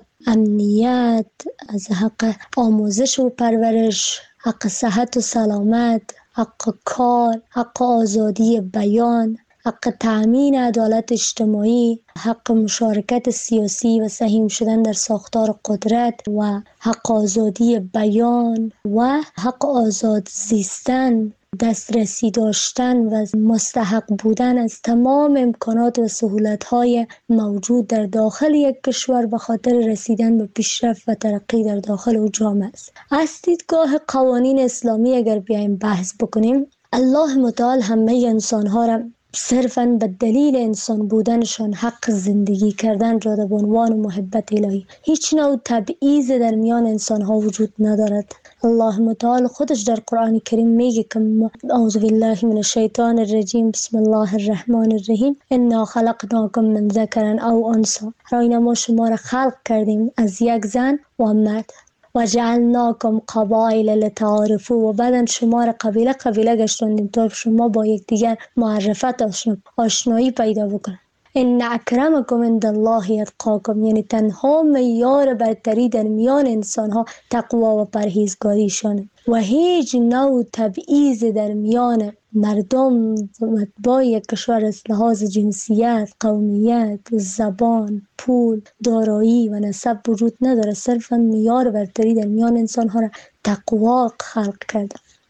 امنیت، از حق آموزش و پرورش، حق صحت و سلامت، حق کار، حق آزادی بیان، حق تأمین عدالت اجتماعی، حق مشارکت سیاسی و سهیم شدن در ساختار قدرت و حق آزادی بیان و حق آزاد زیستن، دسترسی داشتن و مستحق بودن از تمام امکانات و سهولت‌های موجود در داخل یک کشور به خاطر رسیدن به پیشرفت و ترقی در داخل او جامعه است. از دیدگاه قوانین اسلامی اگر بیایم بحث بکنیم، الله متعال همه انسان‌ها را صرفاً به دلیل انسان بودنشان حق زندگی کردن را به عنوان محبت الهی، هیچ نوع تبعیض در میان انسان‌ها وجود ندارد. الله متعال خودش در قرآن کریم میگه که اعوذ بالله من الشیطان الرجیم بسم الله الرحمن الرحیم انا خلقناکم من ذکر او انثی، راینا ما شما را خلق کردیم از یک زن و مرد و جعلناکم قبایل لتعارفوا و بعدن شما را قبیله قبیله گشتوندیم تا شما با یکدیگر معرفت آشنایی پیدا بکنید. ان اکرمکم عند الله اتقاکم، یعنی تنها معیار برتری در میان انسان ها تقوا و پرهیزگاریشانه و هیچ نوع تبعیض در میان مردم با یک کشور از لحاظ جنسیت، قومیت، زبان، پول، دارایی و نسب وجود نداره. صرفا معیار برتری در میان انسان ها را تقوا خلق کرده.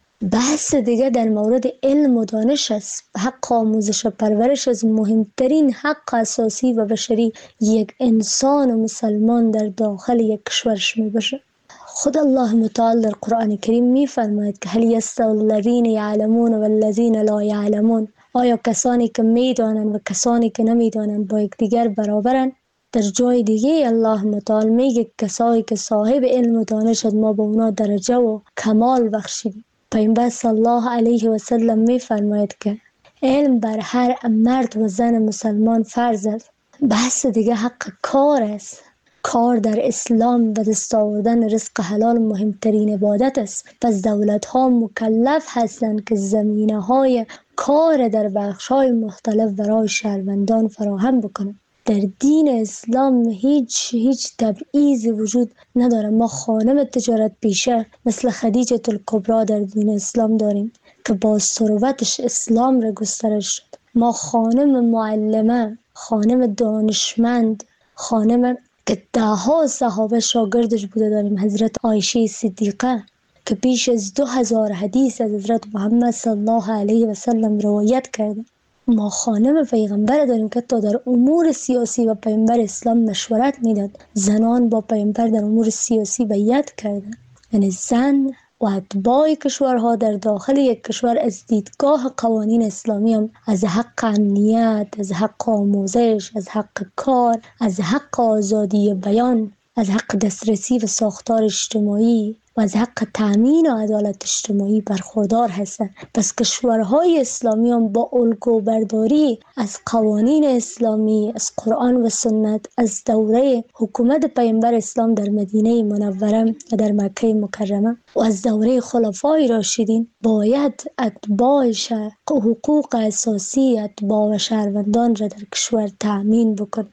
بحث دیگه در مورد علم و دانش است. حق آموزش و پرورش از مهمترین حق اساسی و بشری یک انسان و مسلمان در داخل یک کشورش می باشه. خود الله متعال در قرآن کریم می فرماید که هل یستوی الذین یعلمون و الذین لا یعلمون، آیا کسانی که می دانند و کسانی که نمی دانند با یکدیگر برابرند؟ در جای دیگه الله متعال میگه کسایی که صاحب علم و دانش ما با اونا درجه و کمال بخشیدیم. پیامبر صلی الله علیه و سلم می فرماید که علم بر هر مرد و زن مسلمان فرض است. بحث دیگه حق کار است. کار در اسلام و دست آوردن رزق حلال مهمترین عبادت است. پس دولت ها مکلف هستند که زمینه های کار در بخش های مختلف برای شهروندان فراهم بکنند. در دین اسلام هیچ هیچ تبعیضی وجود نداره. ما خانم تجارت پیشه مثل خدیجه الکبری در دین اسلام داریم که با ثروتش اسلام را گسترش شد. ما خانم معلمه، خانم دانشمند، خانم که ده ها صحابه شاگردش بوده داریم. حضرت عایشه صدیقه که بیش از دو هزار حدیث از حضرت محمد صلی الله علیه و سلم روایت کرده. ما خانم پیغمبر داریم که تا در امور سیاسی و پیغمبر اسلام مشورت میداد. زنان با پیغمبر در امور سیاسی بیعت کردن. یعنی زن و اتباع کشورها در داخل یک کشور از دیدگاه قوانین اسلامی هم از حق امنیت، از حق آموزش، از حق کار، از حق آزادی بیان، از حق دسترسی و ساختار اجتماعی و از حق تأمین و عدالت اجتماعی برخوردار هستند. پس کشورهای اسلامی هم با الگو برداری از قوانین اسلامی، از قرآن و سنت، از دوره حکومت پیامبر اسلام در مدینه منوره و در مکه مکرمه و از دوره خلفای راشدین باید اتباعش حقوق اساسی اتباع و شهروندان را در کشور تأمین بکن.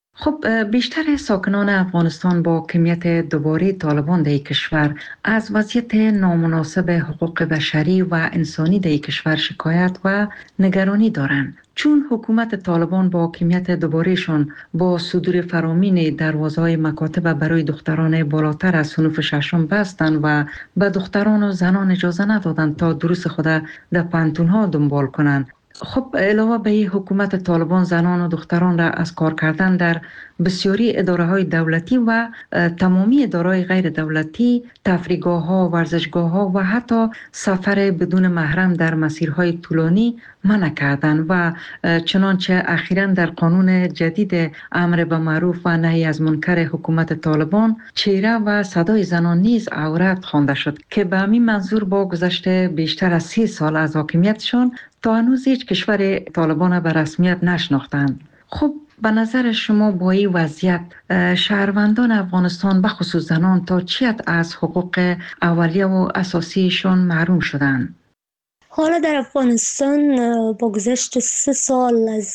خب بیشتر ساکنان افغانستان با کمیت دوباره طالبان در کشور از وضعیت نامناسب حقوق بشری و انسانی در کشور شکایت و نگرانی دارند، چون حکومت طالبان با کمیت دوبارهشان با صدور فرامین دروازه‌های مکاتب برای دختران بالاتر از صنف ششم بستند و به دختران و زنان اجازه ندادند تا دروس خود در پانتون‌ها دنبال کنند. خب علاوه به این حکومت طالبان زنان و دختران را از کار کردن در بسیاری اداره های دولتی و تمامی اداره های غیر دولتی، تفریحگاه ها، ورزشگاه ها و حتی سفر بدون محرم در مسیرهای طولانی منع کردن و چنانچه اخیراً در قانون جدید امر به معروف و نهی از منکر حکومت طالبان چهره و صدای زنان نیز عورت خوانده شد که به همین منظور با گذشت بیشتر از سی سال از حاکمیتشان تا هنوز هیچ کشور طالبان به رسمیت نشناختند. خب به نظر شما با این وضعیت شهروندان افغانستان به خصوص زنان تا چی حد از حقوق اولیه و اساسیشان محروم شدند؟ حالا در افغانستان با گذشت سه سال از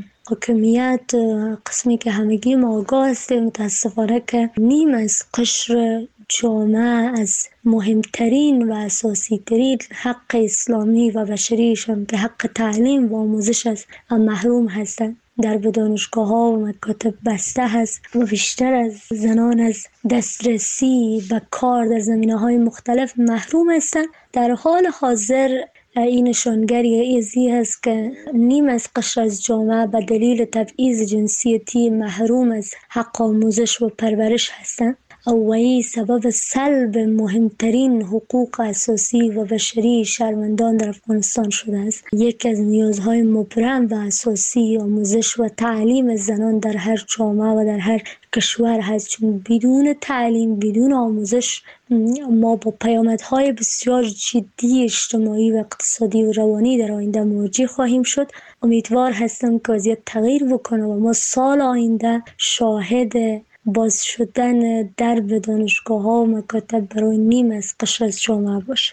حاکمیت قسمی که همگی ما آگاه هستیم متاسفانه که نیم از قشر جامعه از مهمترین و اساسی ترین حق اسلامی و بشریشان که حق تعلیم و آموزش است محروم هستند. در دانشگاه ها و مکاتب بسته هست و بیشتر از زنان از دسترسی به کار در زمینه های مختلف محروم هستند. در حال حاضر این نشانگری ازی هست که نیم از قشر از جامعه به دلیل تبعیض جنسیتی محروم از حق آموزش و پرورش هستند و این سبب سلب مهمترین حقوق اساسی و بشری شهروندان در افغانستان شده است. یکی از نیازهای مبرم و اساسی آموزش و تعلیم زنان در هر جامعه و در هر کشور هست، چون بدون تعلیم، بدون آموزش ما با پیامدهای بسیار جدی اجتماعی و اقتصادی و روانی در آینده مواجه خواهیم شد. امیدوار هستم که وضعیت تغییر بکنه و ما سال آینده شاهد باز شدن درب دانشگاه ها و مکاتب برای نیم از قشر از جامعه باشه.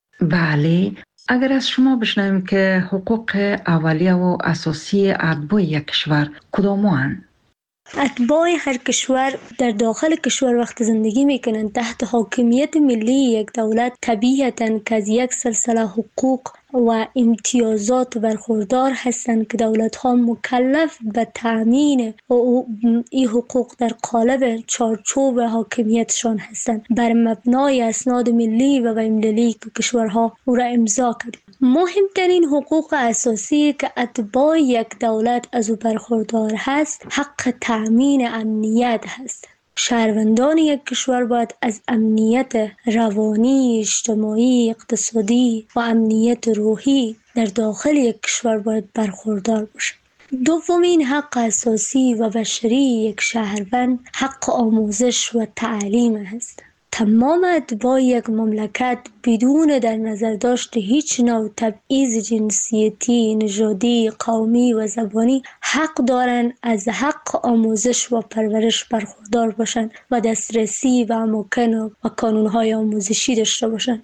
بله، اگر از شما بشنویم که حقوق اولیه و اساسی اتباع یک کشور کدام‌اند؟ اتباع هر کشور در داخل کشور وقت زندگی میکنند تحت حاکمیت ملی یک دولت، طبیعتاً که از یک سلسله حقوق و امتیازات برخوردار هستند که دولت ها مکلف به تأمین این حقوق در قالب چارچوب حاکمیتشان هستند بر مبنای اسناد ملی و بین‌المللی که کشورها او را امضا کرد. مهمترین حقوق اساسی که اتباع یک دولت از او برخوردار هست حق تأمین امنیت هست. شهروندان یک کشور باید از امنیت روانی، اجتماعی، اقتصادی و امنیت روحی در داخل یک کشور باید برخوردار باشند. دومین حق اساسی و بشری یک شهروند حق آموزش و تعلیم است. تمام اتباع یک مملکت بدون در نظر داشت هیچ نوع تبعیض جنسیتی، نژادی، قومی و زبانی حق دارند از حق آموزش و پرورش برخوردار باشند و دسترسی و اماکن و کانونهای آموزشی داشته باشند.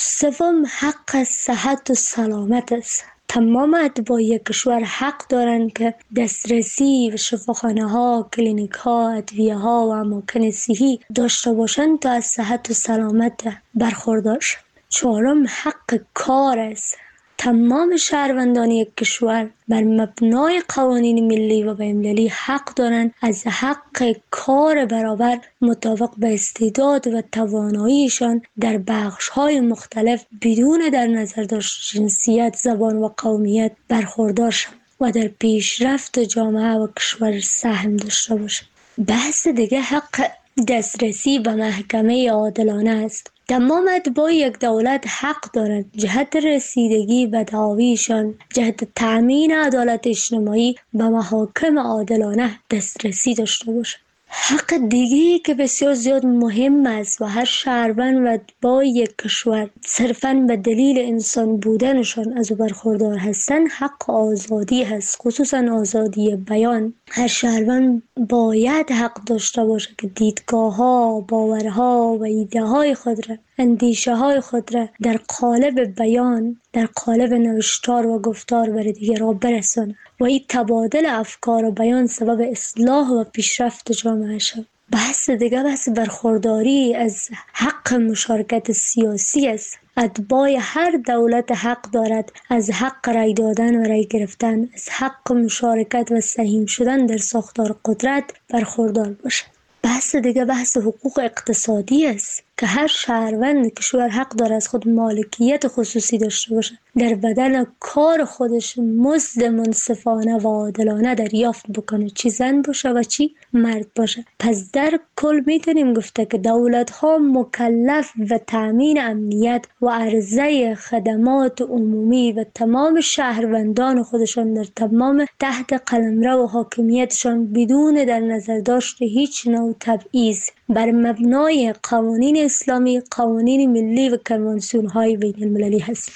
سوم حق صحت و سلامت است. تمام اتباع یک کشور حق دارند که دسترسی به شفاخانه ها، کلینیک ها، ادویه ها و اماکن صحی داشته باشند تا از صحت و سلامت برخوردار شوند. چهارم حق کار است. تمام شهروندان یک کشور بر مبنای قوانین ملی و بین‌المللی حق دارند از حق کار برابر مطابق به استعداد و تواناییشان در بخش‌های مختلف بدون در نظر داشت جنسیت، زبان و قومیت برخوردار شوند و در پیشرفت جامعه و کشور سهم داشته باشند. بحث دیگه حق دسترسی به محکمه عادلانه است. تمام اتباع یک دولت حق دارند جهت رسیدگی به دعاویشان، جهت تأمین عدالت اجتماعی به محاکم عادلانه دسترسی داشته باشند. حق دیگری که بسیار زیاد مهم است و هر شهروند و اتباع یک کشور صرفاً به دلیل انسان بودنشان از او برخوردار هستند حق آزادی هست، خصوصاً آزادی بیان. هر شهروند باید حق داشته باشه که دیدگاه ها، باورها و ایده های خود را، اندیشه های خود را در قالب بیان، در قالب نوشتار و گفتار بر دیگران برساند و این تبادل افکار و بیان سبب اصلاح و پیشرفت جامعه شد. بحث دیگه بحث برخورداری از حق مشارکت سیاسی است. اتباع هر دولت حق دارد از حق رای دادن و رای گرفتن، از حق مشارکت و سهیم شدن در ساختار قدرت برخوردار باشد. بحث دیگه بحث حقوق اقتصادی است که هر شهروند کشور حق دارد از خود مالکیت خصوصی داشته باشد، در بدن کار خودش مزد منصفانه و عادلانه دریافت بکنه، چی زن باشه و چی مرد باشه. پس در کل میتونیم گفته که دولت ها مکلف به تامین امنیت و عرضه خدمات عمومی و تمام شهروندان خودشان در تمام تحت قلمرو و حاکمیتشان بدون در نظر داشت هیچ نوع تبعیض بر مبنای قوانین اسلامی، قوانین ملی و کنوانسیون های بین المللی هست.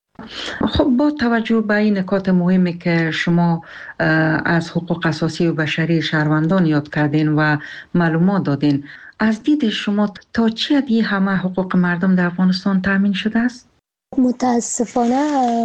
خب با توجه به این نکات مهمی که شما از حقوق اساسی و بشری شهروندان یاد کردین و معلومات دادین، از دید شما تا چه حدی همه حقوق مردم در افغانستان تامین شده است؟ متاسفانه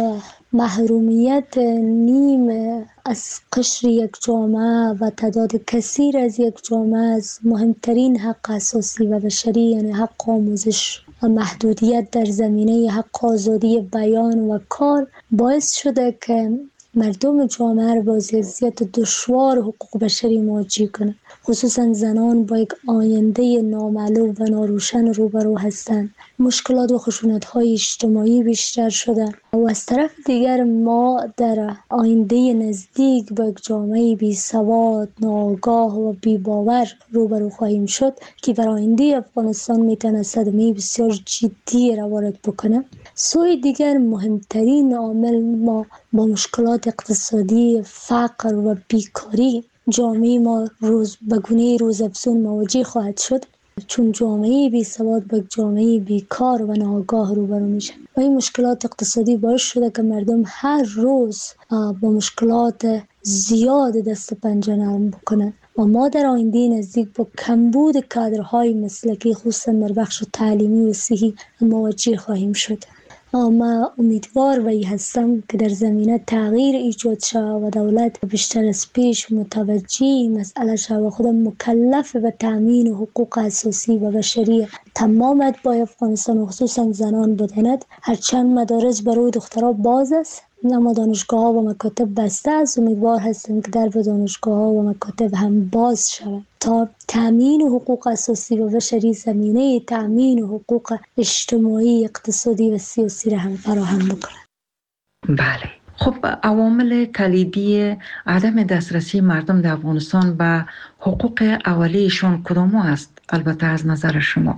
محرومیت نیم از قشر یک جامعه و تعداد کثیر از یک جامعه از مهمترین حق اساسی و بشری یعنی حق آموزش و محدودیت در زمینه حق آزادی بیان و کار باعث شده که مردم جامعه را با وضعیت دشوار حقوق بشری مواجه کنند. خصوصا زنان با یک آینده نامعلوم و ناروشن روبرو هستند. مشکلات و خشونت‌های اجتماعی بیشتر شده و از طرف دیگر ما در آینده نزدیک با یک جامعه بی سواد، ناآگاه و بی باور روبرو خواهیم شد که بر آینده افغانستان میتونه صدمه بسیار جدی را وارد بکنه. سوی دیگر مهمترین عامل ما با مشکلات اقتصادی، فقر و بیکاری جامعه ما روز به گونه روزافزون مواجه خواهد شد، چون جامعه بی سواد با جامعه بیکار و ناآگاه روبرو میشه و این مشکلات اقتصادی باعث شده که مردم هر روز با مشکلات زیاد دست پنجه نرم بکنن و ما در آینده نزدیک با کمبود کادرهای مسلکی خصوصا در بخش تعلیمی و صحی مواجه خواهیم شد. ما امیدوار و هستم که در زمینه تغییر ایجاد شود و دولت بیشتر از پیش متوجه مسئله شود و خود مکلف به تامین حقوق اساسی و بشری تمام اتباع افغانستان و خصوصا زنان بداند. هرچند مدارس برای دخترها باز است اما دانشگاه ها و مکاتب بسته است. امیدوار هستم که در دانشگاه ها و مکاتب هم باز شود تا تامین حقوق اساسی و بشری زمینه تامین حقوق اجتماعی، اقتصادی و سیاسی را هم فراهم بکنند. بله. خب عوامل کلیدی عدم دسترسی مردم در افغانستان به حقوق اولیه‌شان کدام است؟ البته از نظر شما.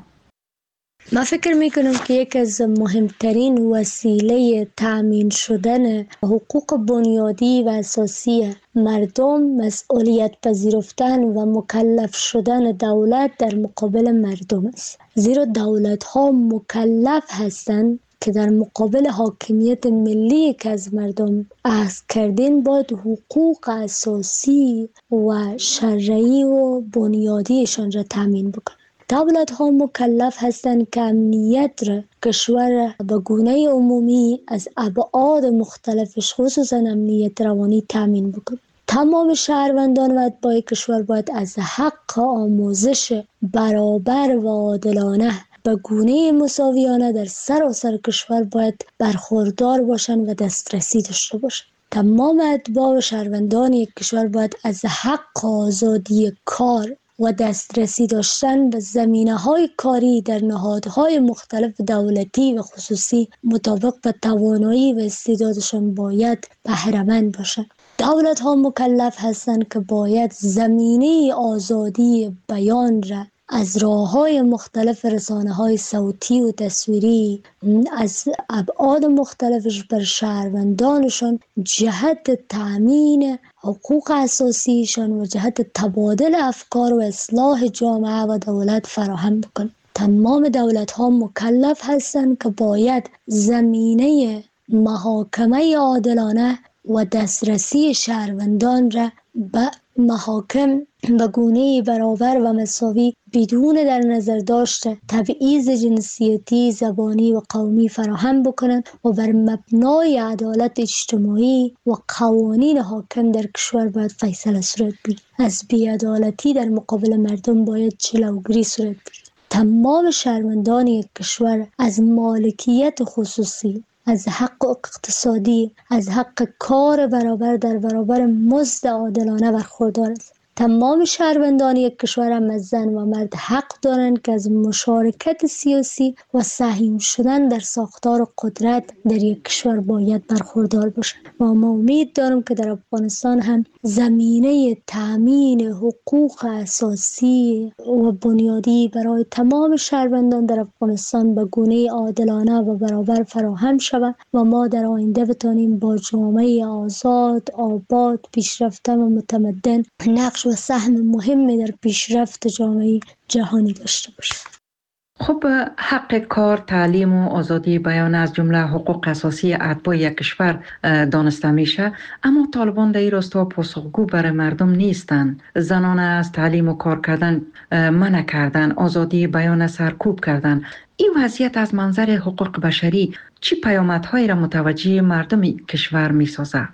من فکر میکنم که یکی از مهمترین وسیله تامین شدن حقوق بنیادی و اساسی مردم مسئولیت پذیرفتن و مکلف شدن دولت در مقابل مردم است. زیرا دولت ها مکلف هستند که در مقابل حاکمیت ملی که از مردم اخذ کردن باید حقوق اساسی و شرعی و بنیادیشان را تامین بکنند. دولت ها مکلف هستند که امنیت را کشور به گونه عمومی از ابعاد مختلفش خصوصا امنیت روانی تامین بکنند. تمام شهروندان و اتباع کشور باید از حق آموزش برابر و عادلانه به گونه مساویانه در سراسر کشور باید برخوردار باشند و دسترسی داشته باشند. تمام اتباع و شهروندان یک کشور باید از حق آزادی کار و دسترسی داشتن به زمینه‌های کاری در نهادهای مختلف دولتی و خصوصی مطابق به توانایی و استعدادشان باید بهره‌مند باشند. دولت ها مکلف هستند که باید زمینه آزادی بیان را از راه‌های مختلف رسانه‌های صوتی و تصویری از ابعاد مختلفش بر شهروندانشان جهت تأمین حقوق اساسیشان و جهت تبادل افکار و اصلاح جامعه و دولت فراهم بکنند. تمام دولت ها مکلف هستند که باید زمینه محاکمه عادلانه و دسترسی شهروندان را به محاکم به گونه برابر و مساوی بدون در نظر داشته تبعیض جنسیتی، زبانی و قومی فراهم بکنند و بر مبنای عدالت اجتماعی و قوانین حاکم در کشور باید فیصله صورت بگیرد. از بی‌عدالتی در مقابل مردم باید جلوگیری صورت بگیرد. تمام شهروندان یک کشور از مالکیت خصوصی، از حق اقتصادی، از حق کار برابر در برابر مزد عادلانه برخوردار است. تمام شهروندان یک کشور هم از زن و مرد حق دارند که از مشارکت سیاسی و سهم شدن در ساختار قدرت در یک کشور باید برخوردار باشند. و ما امید دارم که در افغانستان هم زمینه تامین حقوق اساسی و بنیادی برای تمام شهروندان در افغانستان به گونه عادلانه و برابر فراهم شود و ما در آینده بتانیم با جامعه آزاد، آباد، پیشرفته و متمدن نقش و سهم مهمی در پیشرفت جامعه جهانی داشته باشیم. خب حق کار، تعلیم و آزادی بیان از جمله حقوق اساسی اتباع یک کشور دانسته میشه، اما طالبان در این راستا پاسخگو برای مردم نیستند. زنان از تعلیم و کار کردن منع کردن، آزادی بیان سرکوب کردن. این وضعیت از منظر حقوق بشری چی پیامدهایی را متوجه مردم کشور میسازه؟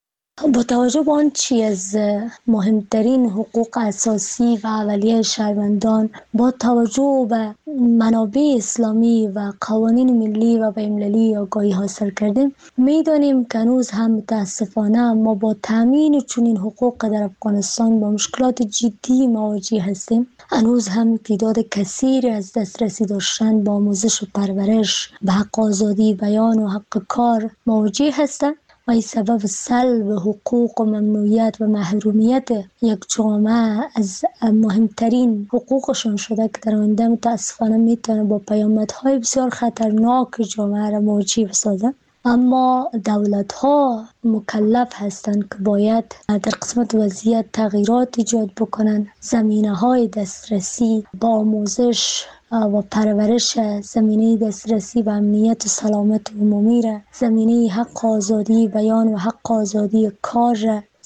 با توجه به آن چی از مهمترین حقوق اساسی و اولیه شهروندان با توجه به منابع اسلامی و قوانین ملی و بین‌المللی آگاهی حاصل کردیم، میدانیم که هنوز هم متاسفانه ما با تامین چنین حقوق در افغانستان با مشکلات جدی مواجه هستیم. هنوز هم تعداد کثیری از دسترسی داشتن با آموزش و پرورش به حق آزادی بیان و حق کار مواجه هستند و این سبب سلب حقوق و ممنوعیت و محرومیت یک جامعه از مهمترین حقوقشون شده که در آینده متاسفانه میتونه با پیامدهای بسیار خطرناک جامعه را مواجه بسازه. اما دولت ها مکلف هستند که باید در قسمت وضعیت تغییرات ایجاد بکنند. زمینه های دسترسی با آموزش و پرورش، زمینه دسترسی و امنیت و سلامت عمومی را، زمینه حق آزادی بیان و حق آزادی کار را،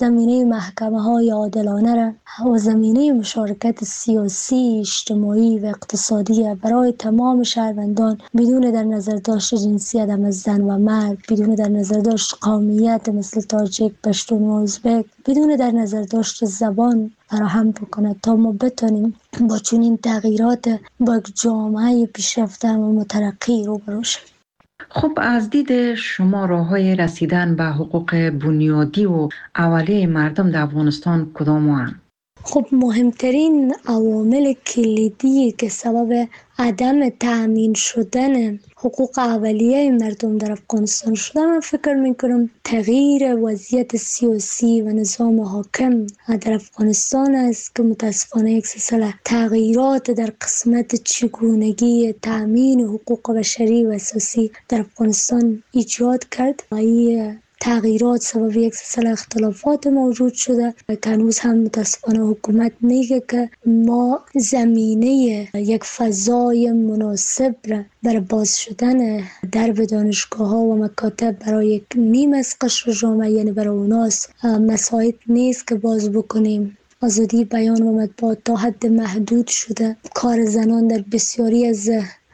زمینه محکمه های عادلانه را و زمینه مشارکت سیاسی، اجتماعی و اقتصادی برای تمام شهروندان بدون در نظر داشت جنسیت هم زن و مرد، بدون در نظر داشت قومیت مثل تاجیک، پشتون و ازبک، بدون در نظر داشت زبان فراهم بکنه تا ما بتونیم با چنین تغییرات با یک جامعه پیشرفته و مترقی روبرو شویم. خب از دید شما راه‌های رسیدن به حقوق بنیادی و اولیه مردم در افغانستان کدام هستند؟ خب مهمترین عوامل کلیدی که سبب عدم تأمین شدن حقوق اولیه مردم در افغانستان شده، من فکر میکنم تغییر وضعیت سیاسی و نظام حاکم در افغانستان است که متاسفانه یک سلسله تغییرات در قسمت چگونگی تأمین حقوق بشری و اساسی در افغانستان ایجاد کرد. این تغییرات سبب یک سلسله اختلافات موجود شده که هنوز هم متاسفانه حکومت میگه که ما زمینه یک فضای مناسب را برای باز شدن درب دانشگاه ها و مکاتب برای یک نیم از قشر جامعه، یعنی برای اوناس مساعد نیست که باز بکنیم. آزادی بیان و مطبوعات تا حد محدود شده. کار زنان در بسیاری از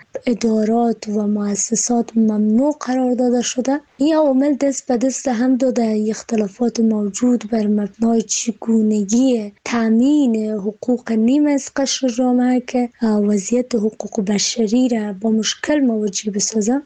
ادارات و مؤسسات ممنوع قرار داده شده. این عوامل دست به دست هم داده اختلافات موجود بر مبنای چگونگی تامین حقوق نیم از قشر جامعه که وضعیت حقوق بشری را با مشکل مواجه بسازه.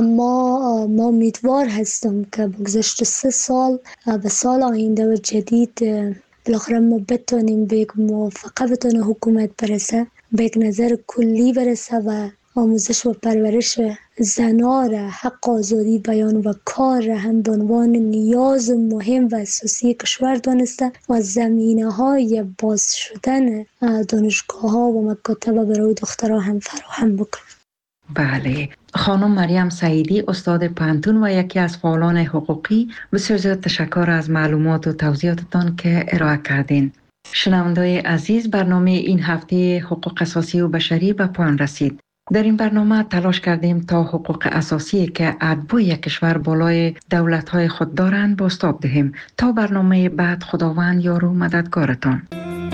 اما ما امیدوار هستم که بگذشت سه سال به سال آینده و جدید بالاخره ما بتونیم به یک موافقه بتونه حکومت برسه، به یک نظر کلی برسه و آموزش و پرورش زنان را، حق آزادی بیان و کار را هم به عنوان نیاز مهم و اساسی کشور دانسته و زمینه های باز شدن دانشگاه ها و مکاتب برای دخترها هم فراهم بکنه. بله، خانم مریم سعیدی، استاد پانتون و یکی از فعالان حقوقی، بسیار زیاد تشکر از معلومات و توضیحاتتان که ارائه کردین. شنونده‌های عزیز، برنامه این هفته حقوق اساسی و بشری به پایان رسید. در این برنامه تلاش کردیم تا حقوق اساسی که اتباع یک کشور بالای دولت‌های خود دارند بازتاب دهیم. تا برنامه بعد، خداوند یار و مددگارتان.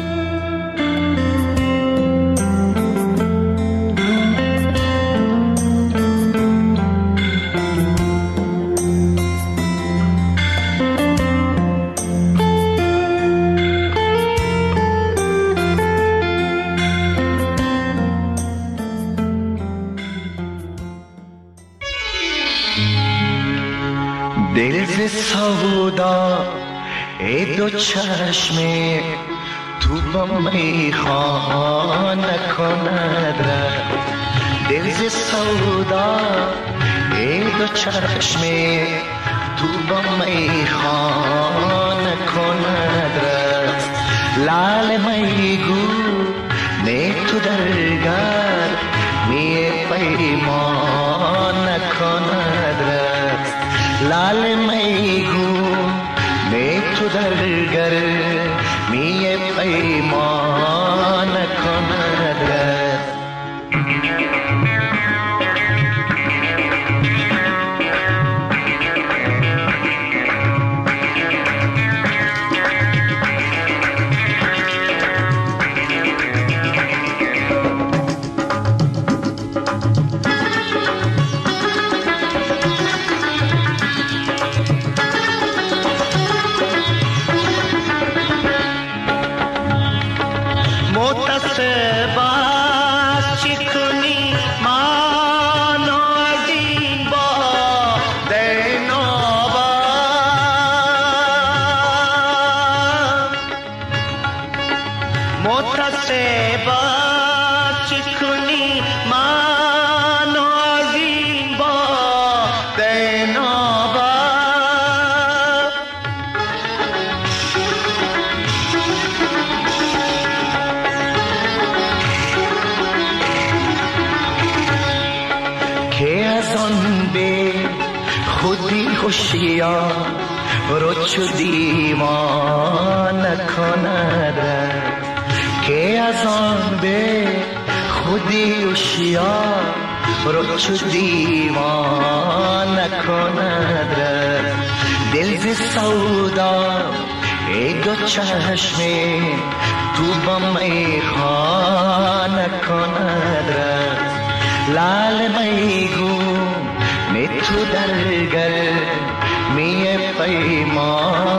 دل ز سودا ای دو چشم تو با میخوان نکند رد. دل ز سودا ای دو چشم تو با میخوان نکند رد. لال میگو می تو درگر می پیمان نکند رد. لال میگو می تو درگر می پیمان کند رد. خوشیار رو چو دیوان کند که از آن به خودی هوشیار رو چو دیوان کند. دل ز سودا ای دو چشم تو با می خانه کند رد لال میگو می تو در گل می پیمان